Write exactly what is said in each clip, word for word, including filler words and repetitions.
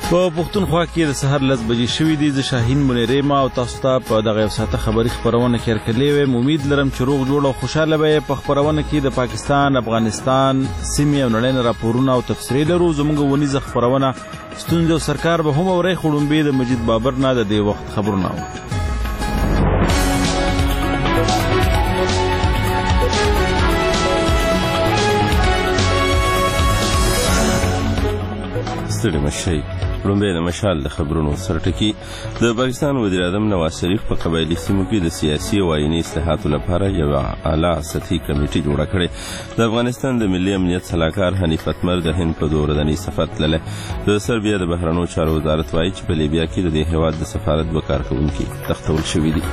په پښتونخوا کې د سحر لس بجې شوي دي. زه شاهین منیری ما او تاسو ته په دغه یو ساعته خبري خپرونه کې هرکلی ویم. امید لرم چې روغ جوړ او خوشحاله به په خپرونه کې د پاکستان، افغانستان، سیمې او نړۍ نه راپورونه او تفسیري لرو. زموږ ونیزه خپرونه ستونزې او سرکار به هم اورئ. خو لومبې د مجید بابر نه د دې وخت خبرونه و. ستړي مشئ. لومبې د مشال د خبرونو سرټکی. د پاکستان وزیر اعظم نواز شریف په قبایلي سیمو کې د سیاسي او آئیني اصلاحاتو لپاره یوه اعلی سطحي کمیټه جوړه کړې. د افغانستان د ملي امنیت سلاکار حنیف اتمر د هند په دوه ورځني سفر تللی. د سربیا د بهرنیو چارو وزارت وایي چې په لیبیا کې د دې هیواد د سفارت دوه کارکوونکي تښتول شوي دي.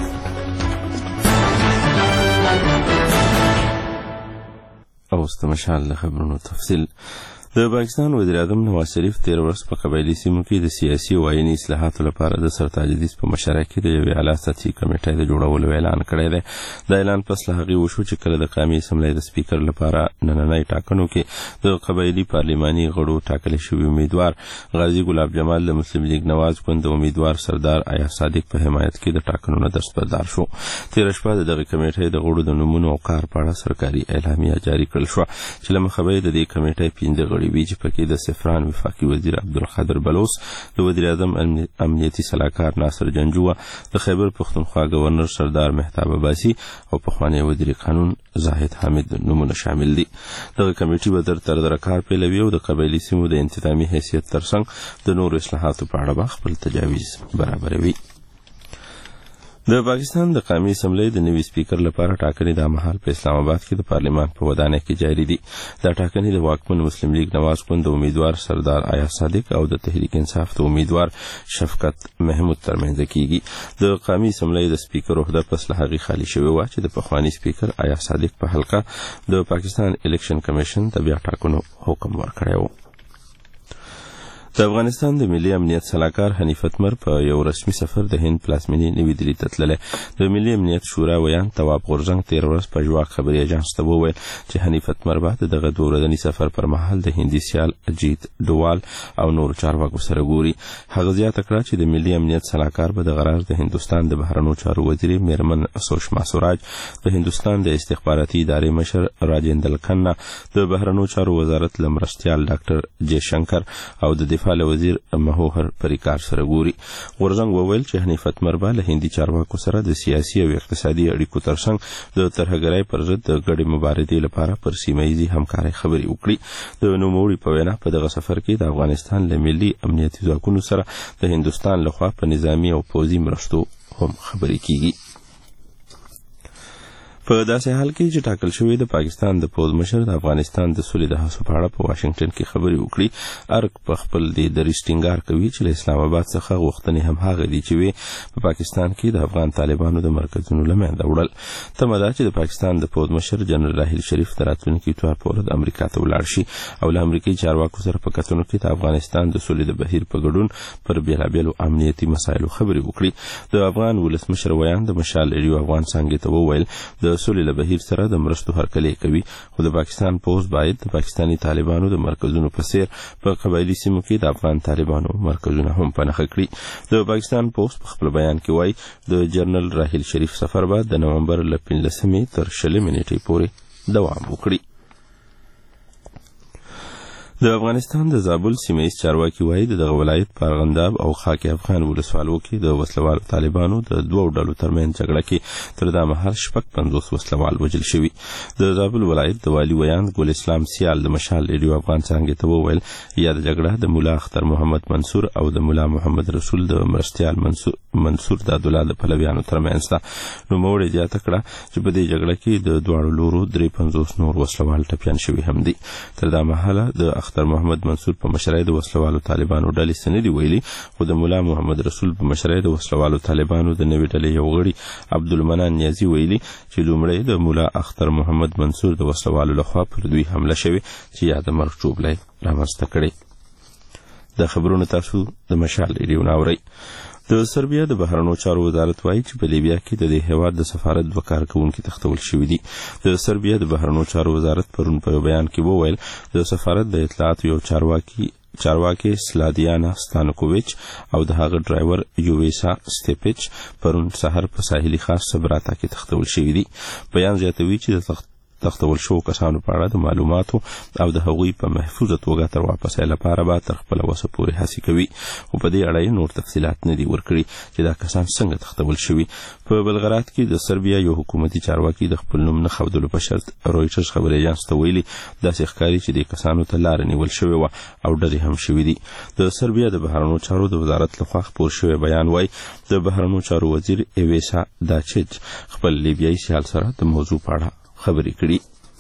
اوس د مشال د خبرونو تفصیل. د پاکستان وزیر اعظم نواز شریف تیر ورځ په قبایلي سیمو کې د سیاسي او آئیني اصلاحاتو لپاره د سرتاج حدیث په مشرۍ کې د یوې اعلی سطحي کمیټې د جوړولو اعلان کړی دی. دا اعلان پس له هغې وشو چې کله د قومي اسمبلۍ د سپیکر لپاره نننۍ ټاکنو کې د قبایلي پارلماني غړو ټاکل شوي امیدوار غازي ګلاب جمال د مسلم لیگ نواز ګوند د امیدوار سردار آیا صادق په حمایت کې د ټاکنو نه دستبردار شو. تېره شپه د دغې کمیټې د غړو د نومونو او کار په اړه سرکاري اعلامیه جاري کړل شوه چې له مخه به یې د دې کمیټې پنځه غړي وي چې پکې د سفران وفاقي وزیر عبدالقادر بلوچ، د وزیر اعظم امنیتي سلاکار ناصر جنجوه، د خیبر پښتونخوا گورنر سردار مهتاب عباسي او پخوانی وزیر قانون زاهد حامد نومونه شامل دي. دغه کمیټې به تر تر کار پیلوي او د قبایلي سیمو د انتظامي حیثیت ترڅنګ د نورو اصلاحاتو په اړه به خپل تجاویز برابروي. د پاکستان د قومي اسمبلۍ د نوي سپیکر لپاره ټاکنې د مهال په اسلام آباد کې د پارلمان په ودانۍ کې جاري دي. دا ټاکنې د واکمن مسلم لیگ نواز ګوند د امیدوار سردار آیا صادق او د تحریک انصاف د امیدوار شفقت محمود ترمنځ کیږي. د قومي اسمبلۍ د سپیکر عہده پس له هغې خالي شوې وه چې د پخواني سپیکر آیا صادق په حلقه د پاکستان الیکشن کمیشن ته بیا ټاکنو حکم ورکړی و. د افغانستان د ملي امنیت سلاکار حنیف اتمر په یو رسمي سفر د هند پلازمینې نوي دهلي ته تللی. د ملي امنیت شورا ویان تواب غورځنګ تېره ورځ په ژواک خبري اژانس ته وویل چې حنیف اتمر به د دغه دوه ورځني سفر پر مهال د هندي سیال اجیت ډووال او نورو چارواکو سره ګوري. هغه زیاته کړه چې د ملي امنیت سلاکار به دغه راز د هندوستان د بهرنیو چارو وزیرې میرمن سوشما سوراج، د هندوستان د استخباراتي ادارې مشر راجندر کھنہ، د بهرنیو چارو وزارت له مرستیال ډاکټر جے شنکر او د دفاع وزیر مهوهر پریکار سره ګوري. غورځنګ وویل چې حنیف اتمر به له هندي چارواکو سره د سیاسي او اقتصادي اړیکو ترڅنګ د ترهګرۍ پر ضد د ګډې مبارزې لپاره پر سیمه ییزې همکارۍ خبرې وکړي. د نوموړي په وینا په دغه سفر کې د افغانستان له ملي امنیتي ځواکونو سره د هندوستان لخوا په نظامي او پوځي مرستو هم خبرې کیږي. په داسې حال کې چې ټاکل شوی د پاکستان د پوځ مشر د افغانستان د سولې د هڅو په اړه په واشنگټن کې خبرې وکړي. ارګ په خپل د دریځ ټینګار کوي چې له اسلام آباد څخه غوښتنې هم هغه دي چې وي په پاکستان کې د افغان طالبانو د مرکزونو له منځه وړل. تمه ده چې د پاکستان د پوځ مشر جنرال راحیل شریف د راتلونکي اتوار په ورځ امریکا ته ولاړ شي او له امریکایي چارواکو سره په کتنو کې د افغانستان د سولې د بهیر په ګډون پر بېلابېلو امنیتي مسایلو خبرې وکړي. د افغان ولسمشر ویان د مشال ریډیو افغان څانګې ته وویل د سولې له بهیر سره د مرستو هرکلی کوي، خو د پاکستان پوځ باید د پاکستاني طالبانو د مرکزونو په څیر په قبایلي سیمو کې د افغان طالبانو مرکزونه هم په نښه کړي. د پاکستان پوځ په خپل بیان کې وایي د جنرال راحیل شریف سفر به د نومبر له پنځلسمې تر شلمې نیټې پورې دوام وکړي. د افغانستان د زابل سیمه ییز چارواکي وایي دغه ولایت په ارغنداب او خاک افغان ولسوالو کې د وسلوالو طالبانو د دوو ډلو ترمنځ جګړه کې تر دا مهال شپږ پنځوس وسلوال وژل شوي. د زابل ولایت د والي ویان ګل اسلام سیال د مشال ریډیو افغان څانګې ته وویل یاده جګړه د ملا اختر محمد منصور او د ملا محمد رسول د مرستیال منصور منصور د عبدالله د پلویانو ترمنځ ده. نوموړې زیاته کړه چې په دې جګړه کې د دواړو لورو درې پنځوس نور وسلوال ټپیان شوي هم دي. تر دا مهاله د اختر محمد منصور په مشرۍ د وسلوالو طالبانو ډلې څه نه دي ویلي، خو د ملا محمد رسول په مشرۍ د وسلوالو طالبانو د نوې ډلې یو غړي عبدالمنان نیازي ویلي چې لومړی د ملا اختر محمد منصور د وسلوالو لخوا پر دوی حمله شوې چې یا د مرګ چوبلی رامنځته کړې. د خبرونو تاسو د مشال ریډیو نه اورئ. د سربیا د بهرنیو چارو وزارت وایي چې په لیبیا کې د دې هیواد د سفارت دوه کارکوونکي تښتول شوي دي. د سربیا د بهرنیو چارو وزارت پرون په بیان کې وویل د سفارت د اطلاعاتو یو چارواکي چارواکي سلادیانا ستانکوویچ او د هغه ډرایور یوویسا سټیپچ پرون سحر په ساحلي خاص سبراتا کې تختول شوی دی. بیان زیاتوي چې د تخت تختول شو کسانو په اړه د معلوماتو او د هغوی په محفوظه توګه تر واپسې لپاره به تر خپل وسه پورې هڅې کوي او په دې اړه نور تفصيلات نه دي ورکړي چې دا کسان څنګه تختول شوي. په بلغراد کې د سربیا یو حکومتي چارواکي د خپل نوم نه ښودلو په شرط رويټرز خبري اژانس ته ویلي داسې ښکاري چې د کسانو ته لار نیول شوې و او ډلې هم شوې دي. د سربیا د بهرنیو چارو د وزارت لخوا خپور شوی بیان وايي د بهرنیو چارو وزیر ایویسا داچچ خپل لیبیایي سیال سره د موضوع په اړه خبرې کړي.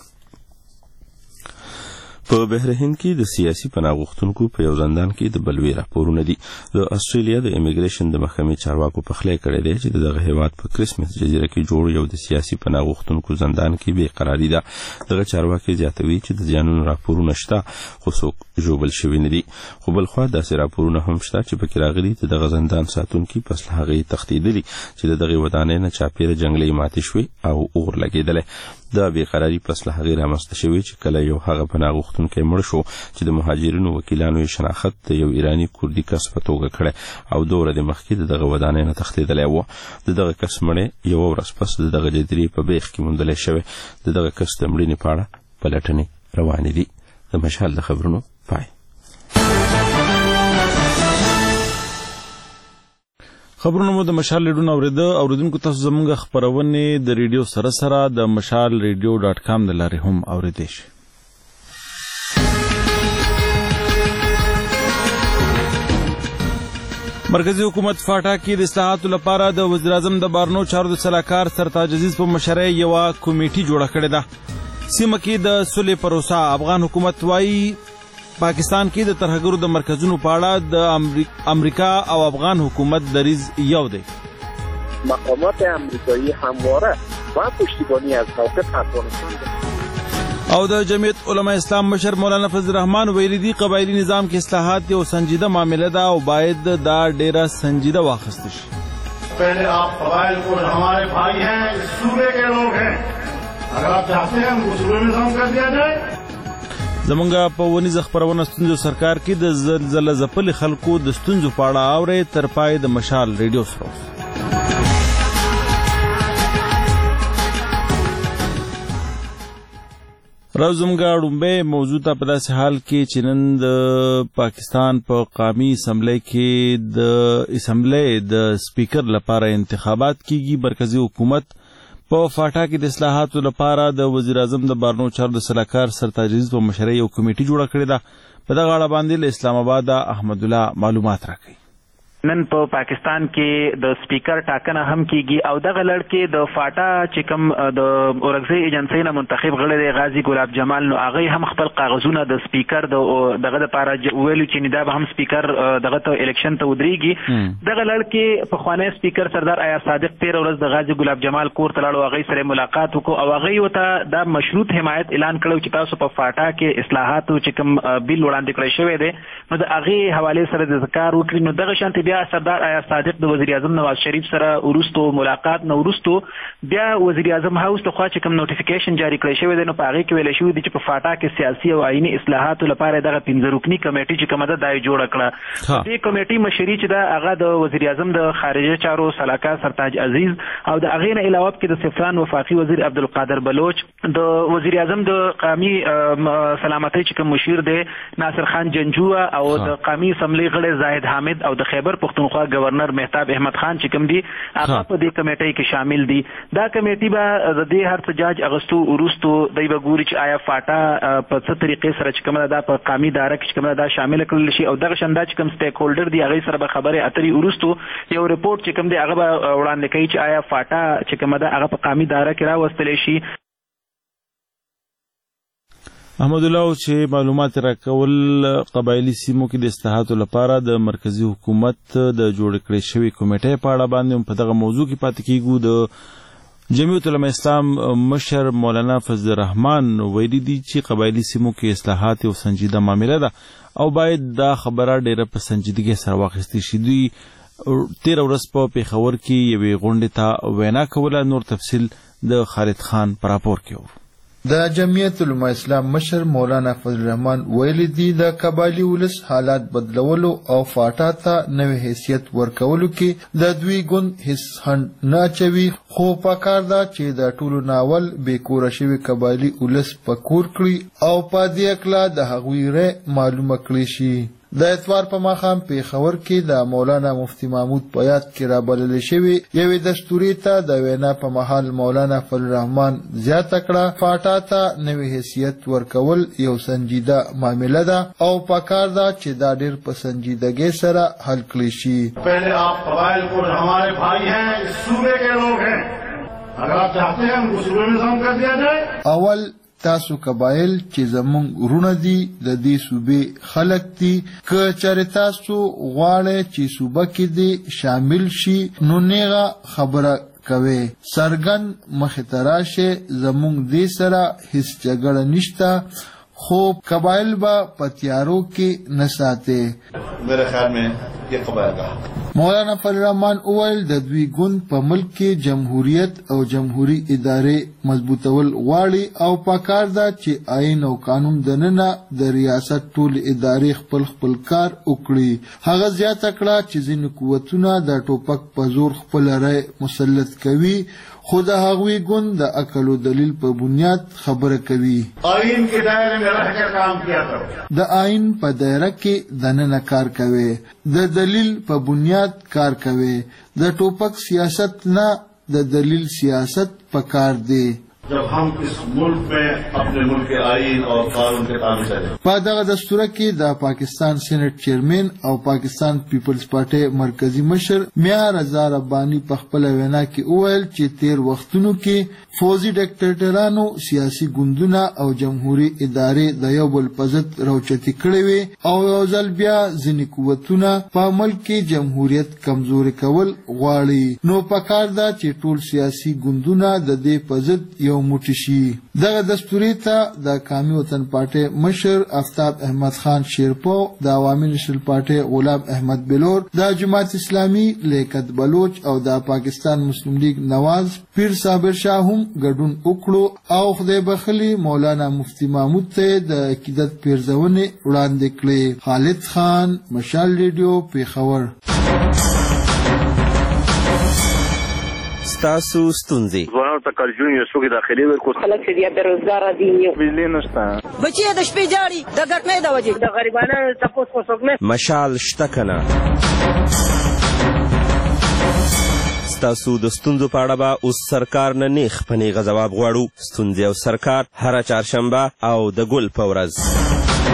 په بحرین کې د سیاسي پناه غوښتونکو په یو زندان کې د بلوي راپورونه دي. د استرالیا د امیګریشن د محکمې چارواکو په خله کړی دی چې دغه هیواد په کریسمس جزیره کې جوړ یو د سیاسي پناه غوښتونکو زندان کې بې قراري ده. دغه چارواکي زیاتوي چې د ځانونو راپورونه شته خو څوک ژوبل شوي نه دي. خو بل خوا داسې راپورونه هم شته چې پکې راغلي چې دغه زندان ساتونکي پس له هغې تښتېدلي چې د دغې ودانۍ نه چاپېره جنګلې ماتې شوې او اور لګېدلی. دا بې قراري پس له هغې رامنځته شوې چې کله یو هغه پناه غوښتونکی مړ شو چې د مهاجرینو وکیلانو یې شناخت د یو ایراني کوردي کس په توګه کړی او دوره د مخکې د دغه ودانۍ نه تښتېدلی و. د دغه کس مړی یوه ورځ پس د دغه جزیرې په بیخ کې موندلی شوی. د دغه کس د مړینې په اړه پلټنې روانې دي. د مشال د خبرونو پای. خبرونه مو د مشال ریډیو اوریده اوریدونکو تاسو زموږ خبرونه د ریډیو سره سره د مشال ریډیو ډاټ کام د لارې هم اوریدئ شئ. مرکزی حکومت فاټا کې د اصلاحاتو لپاره د وزیر اعظم د بارنو چارو د سلاکار سرتاج عزیز په مشرۍ یو کمیټه جوړه کړې ده. سیمه کې د صلح پروسه افغان حکومت وايي پاکستان کې د ترهګرو د مرکزونو په اړه د امریکا او افغان حکومت دریځ یو دی. مقامات امریکایی همواره با پشتیبانی از موقف افغانستان او د جمعیت علماء اسلام مشر مولانا فضل الرحمن ویلي دي قبایلی نظام کې اصلاحات یو سنجیده معامله ده او باید دا ډیره سنجیده واخیستل شي. پہلے آپ قبائل کو ہمارے بھائی ہیں اس صوبے کے لوگ ہیں اگر آپ چاہتے ہیں ہم صوبے میں نظام کر دیا جائے. زمونږ په ونیزه خپرونه ستونزو سرکار کې د زلزله ځپلي خلکو د ستونزو په اړه اورئ. تر پای د مشال ریډیو سره راځو. زموږ ړومبی موضوع ته په داسې حال کې چې نن د پاکستان په قومي اسمبلی کې د اسمبلی د سپیکر لپاره انتخابات کیږي. مرکزی حکومت په فاټا کې د اصلاحاتو لپاره د وزیر اعظم د بارنو چارو د سلاکار سرتاج عزیز په مشرۍ یو کمیټه جوړه کړې ده. په دغه اړه باندې له اسلام آباد احمد الله معلومات راکوي. نن په پاکستان کې د سپیکر ټاکنه هم کیږي او دغه لړ کې د فاټا چې کوم د اورګزۍ ایجنسی نه منتخب غړی دی غازی ګلاب جمال نو هغه هم خپل کاغذونه د سپیکر دغه لپاره ویلي چې دا به هم سپیکر دغه ته الیکشن ته ودرېږي. دغه لړ کې پخوانی سپیکر سردار عیاض صادق تېره ورځ د غازی ګلاب جمال کور ته لاړ او هغې سره ملاقات وکړو او هغې ورته دا مشروط حمایت اعلان کړی چې تاسو په فاټا کې اصلاحاتو چې کوم بیل وړاندې کړی شوی دی نو د هغې حوالې سره د کار وکړي. نو دغه شانتې بیا سردار عیاض صادق د وزیر اعظم نواز شریف سره وروستو ملاقات نه وروستو بیا وزیر اعظم هاوس ته خوا چې کوم نوټیفیکیشن جاری کړی شوی دی نو په هغې کې ویلی شوي دي چې په فاټا کې سیاسي او آئیني اصلاحاتو لپاره دغه پنځه رکني کمیټې چې کومه ده دا یې جوړه کړه. دې کمیټې مشري چې ده هغه د وزیر اعظم د خارجه چارو سلاکار سرتاج عزیز او د هغې نه علاوه کې د سفران وفاقي وزیر عبدالقادر بلوچ د وزیر اعظم د قومي سلامتۍ چې کوم مشیر دی ناصر خان جنجوه او د قومي اسمبلۍ غړی زاهد حامد او د خیبر پختونخوا گورنر مهتاب احمد خان چې کوم دي هغه په دې کمیټې کې شامل دي. دا کمیټې به د دې هر څه جاج اغستو وروستو دوی به ګوري چې آیا فاټا په څه طریقې سره چې کومه ده په قومي اداره کې چې کومه ده شامل کړل شي او دغه شان دا چې کوم سټیک هولډر دي هغې سره به خبرې اترې وروستو یو رپورټ چې کوم دی هغه به وړاندې کوي چې آیا فاټا چې کومه ده هغه په قومي اداره کې راوستلی شي. احمد الله چې معلومات راکول قبایلی سیمو کې د اصلاحاتو لپاره د مرکزی حکومت د جوړ کړې شوی کمیټې په اړه باندې په دغه موضوع کې پاتې کیږو. د جمعیت علماء اسلام مشر مولانا فضل الرحمن ویلي دي چې قبایلی سیمو کې اصلاحات یو سنجیده معامله ده او باید دا خبره ډیره په سنجیدګۍ سره واخیستل شي. دوی تېره ورځ په پېښور کې یوې غونډې ته وینا کوله. نور تفصیل د خالد خان په راپور کې و. د جمعیت علماء اسلام مشر مولانا فضل الرحمن ویلي دي د قبایلي ولس حالات بدلولو او فاټا ته نوې حیثیت ورکولو کې د دوی ګوند هیڅ خنډ نه اچوي، خو پکار ده چې د ټولو ناول بې کوره شوي قبایلي ولس په کور کړي او په دې اکله د هغوی رأی معلومه کړي شي. د اتوار په ماښام پېښور کې د مولانا مفتي محمود په یاد کې رابللې شوې یوې دستورې ته د وینا په مهال مولانا فضل الرحمن زیاته کړه فاټا ته نوې حیثیت ورکول یو سنجیده معامله ده او پکار ده چې دا ډېر په سنجیدګۍ سره حل کړی شي. پہلے آپ قبائل کو ہمارے بھائی ہیں، اس صوبے کے لوگ ہیں، اگر آپ چاہتے ہیں ہم کو صوبے میں ضم کر دیا جائے. اول تاسو قبایل چې زمونږ ورونه دي د دې صوبې خلک دي، که چېرې تاسو غواړئ چې صوبه کې دې شامل شي نو نیغه خبره کوئ، څرګند مخې ته راشئ، زمونږ دې سره هیڅ جګړه نشته، خو قبایل به په تیارو کې نه ساتئ. میرے خیال میں یہ قبائل کا مولانا فضل الرحمن وویل د دوی ګوند په ملک کې جمهوریت او جمهوري ادارې مضبوطول غواړي او پکار ده چې آئین او قانون دننه د ریاست ټول ادارې خپل خپل کار وکړي. هغه زیاته کړه چې ځینې قوتونه د ټوپک په زور خپل رأی مسلط کوي، خو د هغوی ګوند د عقل و دلیل په بنیاد خبره کوي. آئین کے دائرے میں رہ کر کام کیا کرو، د آئین په دایره کې دننه کار کوي، د دلیل په بنیاد کار کوي، د ټوپک سیاست نه د دلیل سیاست پکار دی. جب ہم اس ملک میں اپنے ملک کے آئین اور قانون کے تابع چلیں. په دغه دستوره کې د پاکستان سینټ چیرمین او پاکستان پیپلز پارټي مرکزی مشر میا رضا ربانی په خپل وینا کې وویل چې تیر وختونو کې فوزي ډیکټیټرانو سیاسي ګوندونه او جمهوري ادارې د یو بل په ضد راوچتې کړې وې او یو ځل بیا ځینې قوتونه په ملک کې جمهوریت کمزوري کول غواړي، نو پکار ده چې ټول سیاسي ګوندونه د دې په ضد یو موټی شي. دغه دستورې ته د قومي وطن پارټي مشر آفتاب احمد خان شیرپو، د عوامي نیشنل پارټي غلام احمد بلور، د جماعت اسلامي لیاقت بلوچ او د پاکستان مسلم لیگ نواز پیر صابر شاه هم ګډون وکړو او خدای بخلي مولانا مفتي محمود ته د عقیدت پیرزونې وړاندې کړې. خالد خان، مشال ریډیو، پېښور. ستاسو ستونزې ځوانانو ته کارجون یو څوک داخلي ورکو، خلک چې بیا بېروزګاره دي، بجلي نشته، بچي د شپې جاړي د ګټنې د وجې، د غریبانو تپوس خو څوک نه. مشال شته که نه؟ ستاسو د ستونزو په اړه به اوس سرکار نه نیغ په نیغه ځواب غواړو. ستونزې او سرکار هره چهارشنبه او د ګل په ورځ.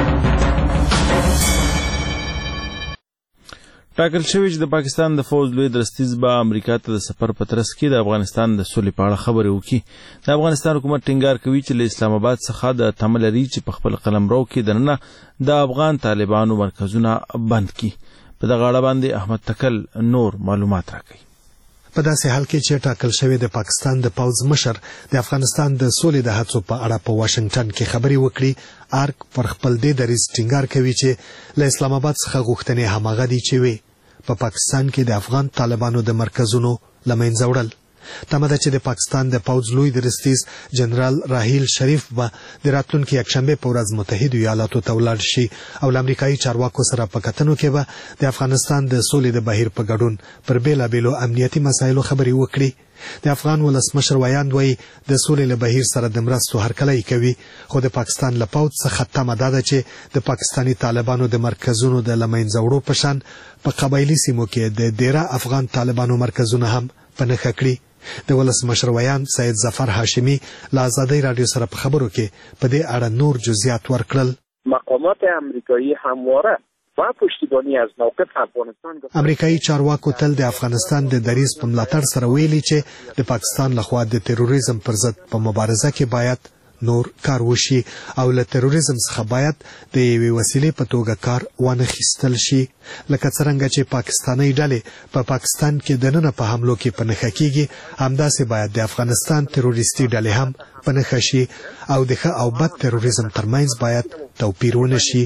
ټاکل شوی چې د پاکستان د فوج لوی درستیز به امریکا ته د سفر په ترڅ کې د افغانستان د سولې په اړه خبرې وکړي. د افغانستان حکومت ټینګار کوي چې له اسلام آباد څخه د تمه لري چې په خپل قلمرو کې دننه د افغان طالبانو مرکزونه بند کړي. په دغه اړه باندې احمد تکل نور معلومات راکوي. په داسې حال کې چې ټاکل شوی د پاکستان د پوځ مشر د افغانستان د سولې د هڅو په اړه په واشنگټن کې خبرې وکړي، ارک پر خپل دې دریځ ټینګار کوي چې له اسلام آباد څخه غوښتنې هماغه دي چې وي په پاکستان کې د افغان طالبانو د مرکزونو له منځه وړل. تمه ده چې د پاکستان د پوځ لوی درستیز جنرال راحیل شریف به د راتلونکي یکشنبه په ورځ متحدو ایالاتو ته ولاړ شي او له امریکایي چارواکو سره په کتنو کې به د افغانستان د سولې د بهیر په ګډون پر بیلابیلو امنیتي مسایلو خبرې وکړي. د افغان ولسمشر ویاند وایي د سولې له بهیر سره د مرستو هرکلی کوي، خو د پاکستان له پوځ څخه تمه دا ده چې د پاکستاني طالبانو د مرکزونو د له منځه وړو په شان په قبایلي سیمو کې د ډیره افغان طالبانو مرکزونه هم په نښه کړي. د ولسمشر ویاند سید ظفر هاشمي له آزادۍ راډیو سره په خبرو کې په دې اړه نور جزئیات ورکړل. مقامات امریکایی همواره و پشتیبانی از موقف افغانستان امریکایي چارواکو تل د افغانستان د دریځ په ملاتړ سره ویلي چې د پاکستان لخوا د تروریزم پر ضد په مبارزه کې باید نور کار وشي او له تروریزم څخه باید د یوې وسیلې په توګه کار وانخیستل شي، لکه څرنګه چې پاکستاني ډلې په پاکستان کې دننه په حملو کې په نښه کېږي، همداسې باید د افغانستان تروریستي ډلې هم په نښه شي او د ښه او بد تروریزم ترمنځ باید توپیر ونه شي.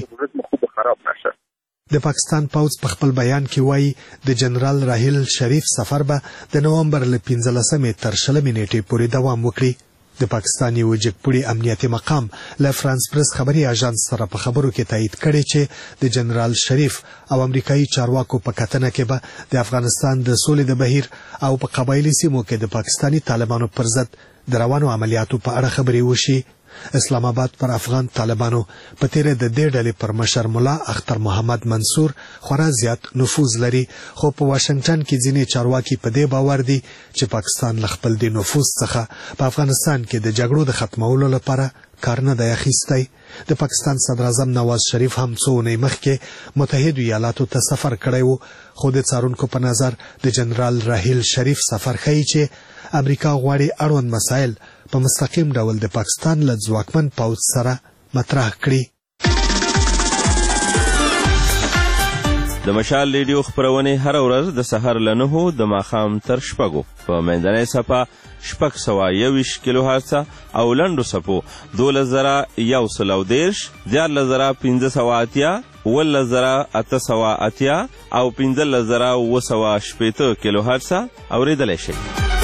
د پاکستان پوځ په خپل بیان کې وایي د جنرال راحیل شریف سفر به د نومبر له پنځلسمې تر شلمې نیټې پورې دوام وکړي. د پاکستان یو جګپوړي امنیتي مقام له فرانس پریس خبري اژانس سره په خبرو کې تایید کړی چې د جنرال شریف او امریکایي چارواکو په کتنه کې به د افغانستان د سولې د بهیر او په قبایلي سیمو کې د پاکستاني طالبانو پر ضد د روانو عملیاتو په اړه خبرې وشي. اسلام آباد پر افغان طالبانو په تیره د دې ډلې پر مشر مولا اختر محمد منصور خورا زیات نفوذ لري، خو په واشنگټن کې ځینې چارواکي په دې باور دي چې پاکستان له خپل د نفوذ څخه په افغانستان کې د جګړو د ختمولو لپاره کار نه دی اخیستی. د پاکستان صدر اعظم نواز شریف هم څو اونۍ مخکې متحدو ایالاتو ته سفر کړی و، خو د څارونکو په نظر د جنرال راحیل شریف سفر ښیي چې امریکا غواړي اړوند مسایل په مستقیم ډول د پاکستان له ځواکمن پوځ سره مطرح کړي. د مشال ریډیو خپرونې هر ورځ د سحر له نهو د ماښام تر شپږو په منځنۍ څپه شپږ سوه یوویشت کیلو هرڅه او لنډو څپو دولس زره یو سل او دېرش، دیارلس زره پنځه سوه اتیا، اوولس زره اته سوه اتیا او پنځلس زره اوه سوه شپېته کیلو هرڅه اورېدلی شئ.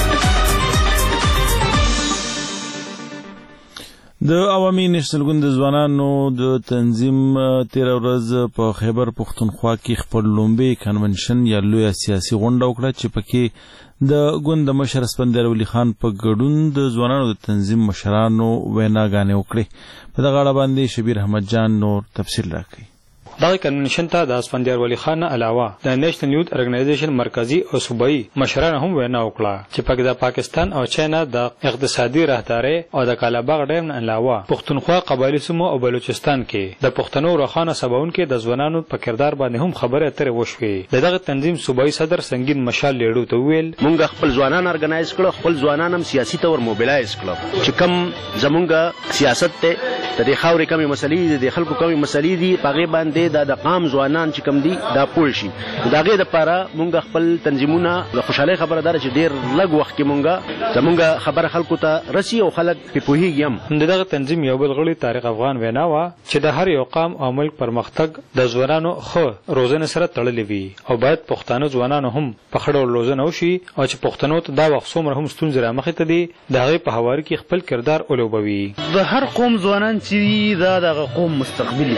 د عوامي نېشنل ګوند د ځوانانو د تنظیم تېره ورځ په خیبر پښتونخوا کې خپل لومړی کنونشن یا لویه سیاسي غونډه وکړه چې پکې د ګوند د مشر اسفندیار ولي خان په ګډون د ځوانانو د تنظیم مشرانو ویناګانې وکړې. په دغه اړه باندې شبیر احمد جان نور تفصیل راکوي. دغه کنونشن ته د اسفندیار ولی خان نه علاوه د نېشنل یوت ارګنایزیشن مرکزی او صوبایي مشران هم وینا وکړه چې پکې د پاکستان او چاینا د اقتصادي راهداري او د کالاباغ ډیم نه علاوه پښتونخوا قبایلی سیمو او بلوچستان کې د پښتنو روخانه سباون کې د ځوانانو په کردار باندې هم خبره اترې وشوې. دغه تنظیم صوبایي صدر سنگین مشال لیډو ته ویل مونږ خپل ځوانان ارګنایز کړو، خپل ځوانان هم سیاسي تور موبیلایز کړو چې کم زمونږ سیاست ته د خاورې کمی مسلې د خلکو کمی مسلې دي پغه باندې د قام ځوانان چې کم دي دا پوه شي. دا غي د پاره مونږ خپل تنظیمونه د خوشاله خبره دار چې ډیر لږ وخت کې مونږ زمونږ خبره خلکو ته رسی او خلک په پوهیږي. هم دغه تنظیم یو بل غړي طارق افغان وینا وا چې د هر یو قام او ملک پرمختګ د ځوانانو خو روزنه سره تړلې وي او باید پښتانه ځوانانو هم په خړو روزنه وشي او چې پښتنو ته دا وخت څومره هم ستونزې را مخې ته دي د هغې په حواري کې خپل کردار ولوبوي. د هر قوم ځوانان چې دا د قوم مستقبل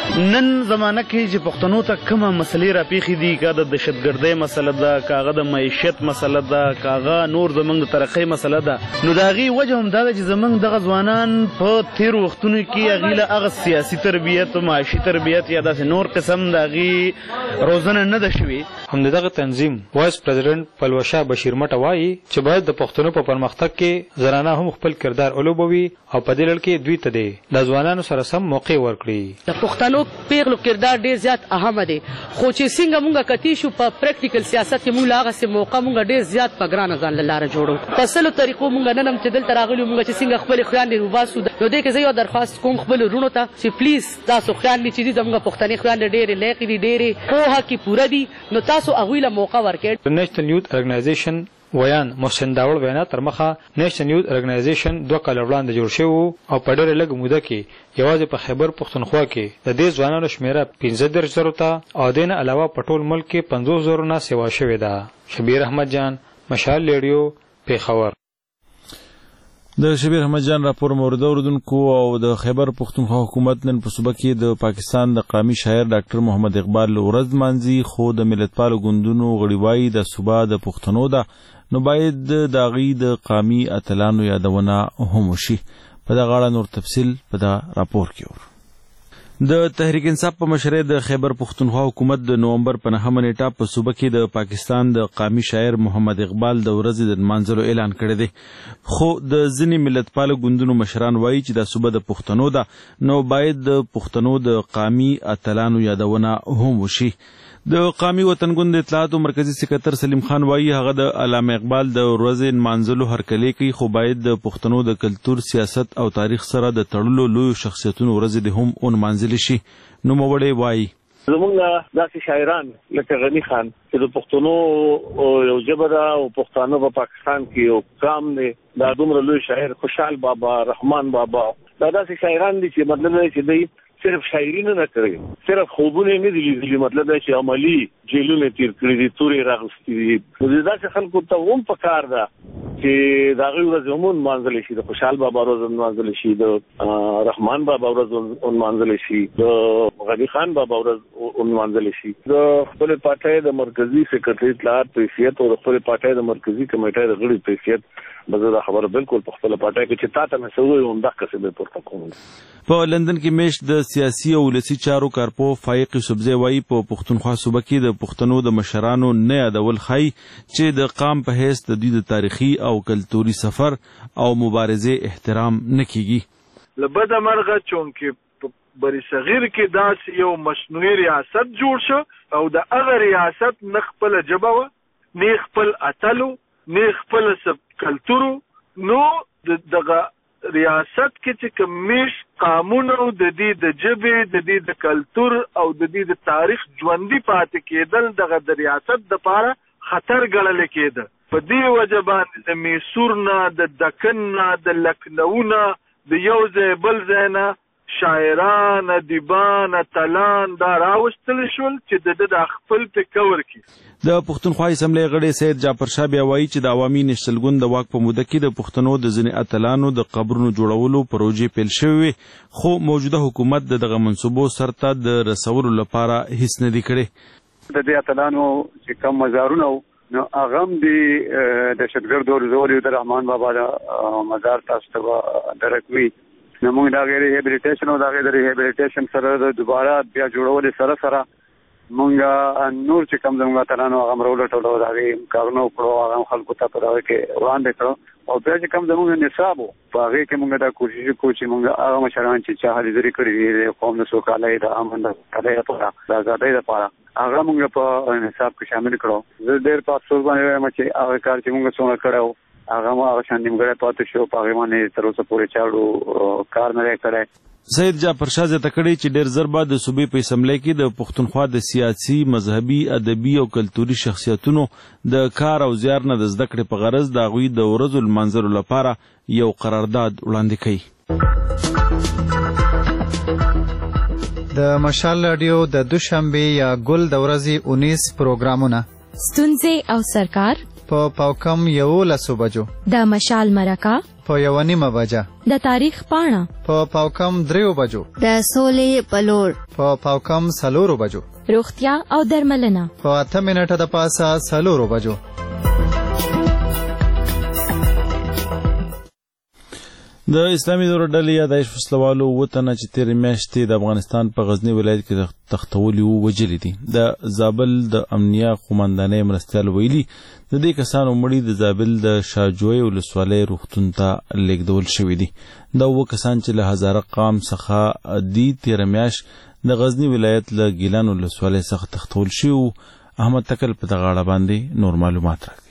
نن زمانه کې چې پښتنو ته کومه مسلې راپېښې دي، که د دهشتګردۍ مسله ده، کاغه د معیشت مسله ده، کاغه نور زموږ د ترقۍ مسله ده، نو د هغې وجه هم دا ده چې زموږ دغه ځوانان په تېرو وختونو کې هغې له هغه سیاسي تربیت او معاشي تربیت یا داسې نور قسم د هغې روزنه نه ده شوې. هم د دغه تنظیم وایس پرزیډنټ پلوشه بشیر مټه وایي چې باید د پښتنو په پرمختګ کې زنانه هم خپل کردار ولوبوي او په دې لړ کې دوی ته دی د ځوانانو سره سم موقع ورکړي. د پښتنو پیغلو کردار ډېر زیات اهمه دی، خو چې څنګه مونږ کتی شو په پریکټیکل سیاست کې مونږ هغه سه موقع مونږ ډېر زیات په ګرانه ځان لاره جوړو. په سلو طریقو مونږ نن هم چې دلته راغلي مونږ چې څنګه خپل خویندې وباسو. نو دې کې زه یو درخواست کوم خپل ورونو ته چې پلیز تاسو خویندې چې دي زموږ پښتنې خویندې ډېرې لایقې دي، ډېرې پوهه کې پوره دي، نو تاسو هغوی له موقع ورکړئ. د نېشنل یوت ارګنایزیشن ویان محسن داوړ وینا تر مخه نېشنل یوت ارګنایزیشن دوه کاله وړاندې جوړ شوی او په ډېره لږه موده کې یوازې په خیبر پښتونخوا کې د دې ځوانانو شمیره پنځه دېرش زرو ته او دې نه علاوه په ټول ملک کې پنځوس زرو نه سیوا شوې ده. شبیر احمد جان، مشال ریډیو، پېښور. د شبیر احمد جان راپور مورد اوردونکو او د خیبر پښتونخوا حکومت نن په صوبه کې د پاکستان د قامي شاعر ډاکټر محمد اقبال ورځ مانځي، خو د ملتپالو ګوندونو غړي وایي د صوبه د پښتنو ده نو باید د هغوی د قامي اتلانو یادونه هم وشي. په دغه اړه نور تفصیل په دغه راپور کې ور. د تحریک انصاف په مشرۍ د خیبر پښتونخوا حکومت د نومبر په نهمه نیټه په صوبه کې د پاکستان د قامي شاعر محمد اقبال د ورځې د نمانځلو اعلان کړی دی، خو د ځینې ملتپالو ګوندونو مشران وایي چې دا صوبه د پښتنو ده نو باید د پښتنو د قامي اتلانو یادونه هم وشي. د قامي وطن ګوند اطلاعاتو مرکزی سکرتر سلیم خان وایي هغه د علامه اقبال د ورځې نمانځلو هرکلی کوي، خو باید د پښتنو د کلتور، سیاست او تاریخ سره د تړلو لویو شخصیتونو ورځې د هم ونمانځلې شي. نوموړی وایي زمونږ داسې شاعران لکه غني خان چې د پښتنو یو ژبه ده او پښتانه په پاکستان کې یو قام دی، دا دومره لوی شاعر خوشحال بابا، رحمان بابا، دا داسې شاعران دي چې مطلب دی چې دوی صرف شاعري نه کوي، صرف خوبونه نه دي لیدلي، مطلب دی چې عملي جیلونه تیر کړي دي، تورې راغستې دي. نو داسې خلکو ته هم پکار ده چې دا غي ورځ هم منځل شي د خوشحال بابا ورځ منځل شي د رحمان بابا ورځ منځل شي د غنی خان بابا ورځ منځل شي د خپل پارټي د مرکزی سکرټری اطلاعات پیفیت او خپل پارټي د مرکزی کمیټې د غړي پیفیت بزره خبره بالکل په خپل پارټي کې چې تاسو نه سوي هم د څه به پورته کوم. په لندن کې میشت د سیاسي او ولسی چارو کارپو فایق یوسفزی وایي په پښتونخوا صوبه کې د پښتنو د مشرانو نه یادول خای چې د قام په حیث د دوی د تاریخي او کلتوري سفر او مبارزه احترام نکېږي. لبد مرغه چونکې بری صغیر کې داس یو مصنوعي ریاست جوړ شو او د هغه ریاست نه خپل جبه و نه خپل اتلو نه خپل سب کلتورو نو دغه ریاست کې چې کمیش قانون او د دې د جبه د دې د کلتور او د دې د تاریخ ژوندۍ پاتې کېدل دغه د ریاست د لپاره خطر ګڼل کېده. په دې وجه باندې د میسور نه د دکن نه د لکنو نه د یو ځای بل ځای نه شاعران ادیبان تلان دا راوستل شول چې د خپل فکر کې د پښتونخوا اسمبلی غړي سید جعفر شاه بیا وایي چې د عوامي نشل ګوند د واک په موده کې د پښتنو د ځینې اتلانو د قبرونو جوړولو پروژې پیل شوې خو موجوده حکومت دغه منصوبو سرته د رسولو لپاره هیڅ نه دی کړی. د دې اتلانو چې کوم مزارونه نو هغه هم د دهشتګرد ورزوري د رحمان بابا د مزار تاسو ته درکوي نو موږ دا غیر ریهابیلیټیشن او دا غیر ریهابیلیټیشن سره دوباره بیا جوړول سره سره موږ نور چې کوم زموږ ترانو هغه مرول ټولو دا غي کارونو کړو هغه خلکو ته په راوي کې وړاندې کړو او بیا چې کوم زموږ نصاب په هغه کې موږ دا کوشش کوو چې موږ هغه مشران چې چا هلي لري کړی قوم د سوکالۍ د امن د کړای لپاره د آزادۍ لپاره هغه موږ په نصاب کې شامل کړو. زه ډېر په افسوس باندې وایم چې هغه کار چې موږ څنګه کړو هغه ما هغه شان نیمګړی پاتې شو په هغه باندې تر اوسه پورې چاړو کار نه کړی. سید جعفر شاه زه تکړی چې ډېر زر بعد د صوبې په اسمبلی کې د پښتونخوا د سیاسي مذهبي ادبي او کلتوري شخصیتونو د کار او زیار نه د زده کړې په غرض د هغوی د ورځو لمانځلو لپاره یو قرارداد وړاندې کوي. د مشال رادیو د دوشنبه یا ګل د ورځې اونیس پروګرامونه ستونزې او سرکار په پاوکم یولسو بجو د مشال مرکه په یو نیمه بجه د تاریخ پاڼه په پاوکم دریو بجو د سولې پلور په پاوکم سلورو بجو روغتیا او درملنه په اته منټه د پاسه سلورو بجو. د اسلامي دور ډلې یا داعش وسلوالو وطنه چې تیرې میاشتې د افغانستان په غزنی ولایت کې تختولي وو وجلې دي. د زابل د امنیه قومندانۍ مرستیال ویلي د دې کسانو مړي د زابل د شاجوی ولسوالۍ روغتون ته لیږدول شوي دي. دا اووه کسان چې له هزاره قام څخه دي تیره میاشت د غزنی ولایت له ګیلان ولسوالۍ څخه تختول شوي وو. احمد تکل په دغه اړه باندې نور معلومات راکړي.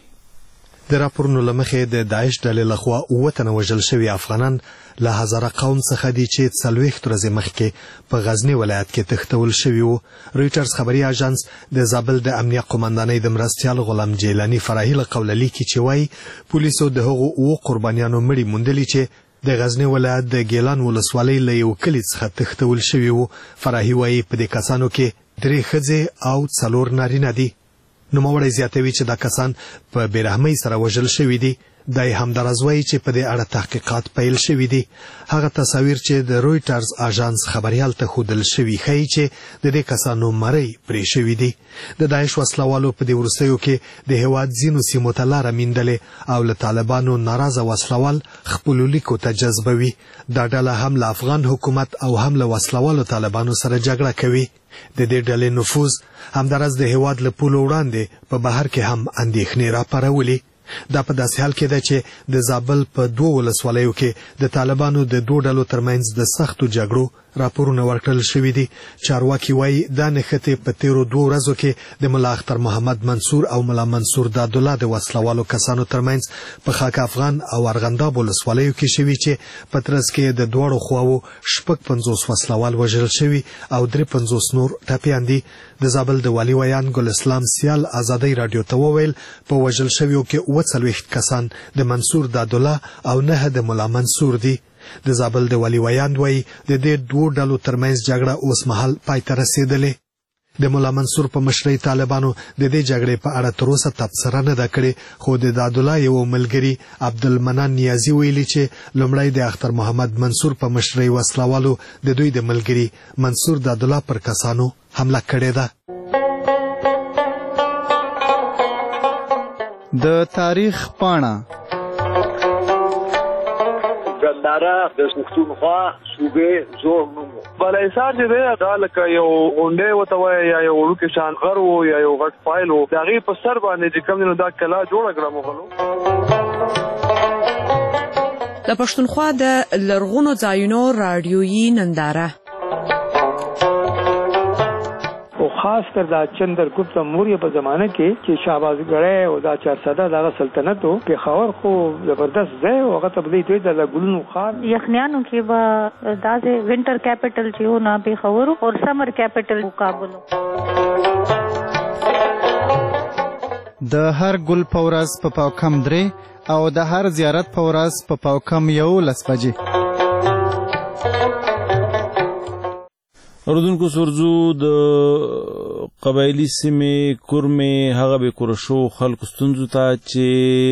د راپورونو له مخې د داعش ډلې لخوا اووه تنه وژل شوي افغانان له هزاره قوم څخه دي چې څلوېښت ورځې مخکې په غزني ولایت کې تښتول شوي وو. رویټرز خبري اژانس د زابل د امنیه قومندانۍ د مرستیال غلام جیلاني فرحي له قوله لیکي چې وایي پولیسو د هغو اووه قربانیانو مړي موندلي چې د غزني ولایت د ګیلان ولسوالۍ له یو کلي څخه تښتول شوي وو. فرحي وایي په دې کسانو کې درې ښځې او څلور نارینه دي. نوموړی زیاتوي چې دا کسان په بېرحمۍ سره وژل شوي دي. دا یې همداراز وایي چې په دې اړه تحقیقات پیل شوي دي. هغه تصاویر چې د رویټرز اژانس خبریال ته ښودل شوي ښیي چې د دې کسانو مرۍ پرې شوي دي. د داعش وسلوالو په دې وروستیو کې د هېواد ځینو سیمو ته لاره میندلې او له طالبانو ناراضه وسلوال خپلو لیکو ته جذبوي. دا ډله هم له افغان حکومت او هم له وسلوالو طالبانو سره جګړه کوي. د دې ډلې نفوذ همداراز د هېواد له پولو وړاندې په بهر کې هم اندېښنې راپارولي. دا په داسې حال کې ده چې د زابل په دوو ولسوالیو کې د طالبانو د دوو ډلو ترمنځ د سختو جګړو راپورونه ورکړل شوي دي. چارواکي وایي دا نښتې په تیرو دوو ورځو کې د ملا اختر محمد منصور او ملا منصور دادالله د وسلوالو کسانو ترمنځ په خاک افغان او ارغنداب ولسوالیو کې شوي چې په ترڅ کې د دواړو خواوو شپږ پنځوس وسلوال وژل شوي او درې پنځوس نور ټپیان دي. د زابل د والي ویان ګل اسلام سیال ازادۍ راډیو ته وویل په وژل شویو کې اووه څلوېښت کسان د منصور دادالله او نهه د ملا منصور دي. د زابل د والي ویان وایي د دې دوو ډلو ترمنځ جګړه اوس مهال پای ته رسېدلې. د مولا منصور په مشرۍ طالبانو د دې جګړې په اړه تر اوسه تبصره نه ده کړې، خو د دادالله یو ملګري عبدالمنان نیازي ویلي چې لومړی د اختر محمد منصور په مشرۍ وسلوالو د دوی د ملګري منصور دادالله پر کسانو حمله کړې ده. د تاریخ پاڼه ګنداره د پښتونخوا صوبې زوړ نوم بالاحصار چې دی دا لکه یو غونډۍ ورته وایي یا یو وړوکی شان غر و یا یو غټ فایل و، د هغې په سر باندې چې کوم دی نو دا کلا جوړه کړه مغلو. د پښتونخوا د لرغونو ځایونو راډیویي ننداره او خاص کر دا چندرګپت موریه په زمانه کې چې شهبازګړی او دا چارسده دغه سلطنت و، پېښور خو زبردست ځای و، هغه ته به دوی د ګلونو ښار یخنیانو کې به داسې ونټر کیپټل چې و نه پېښور او سمر کیپټل کابل. د هر ګل په ورځ په پاو کم درې او د هر زیارت په ورځ په پاو کم یولس بجې. اردوونکو سرزو د قبایلي سیمې کورمې هغه بې کوره شو خلکو ستونزو ته چې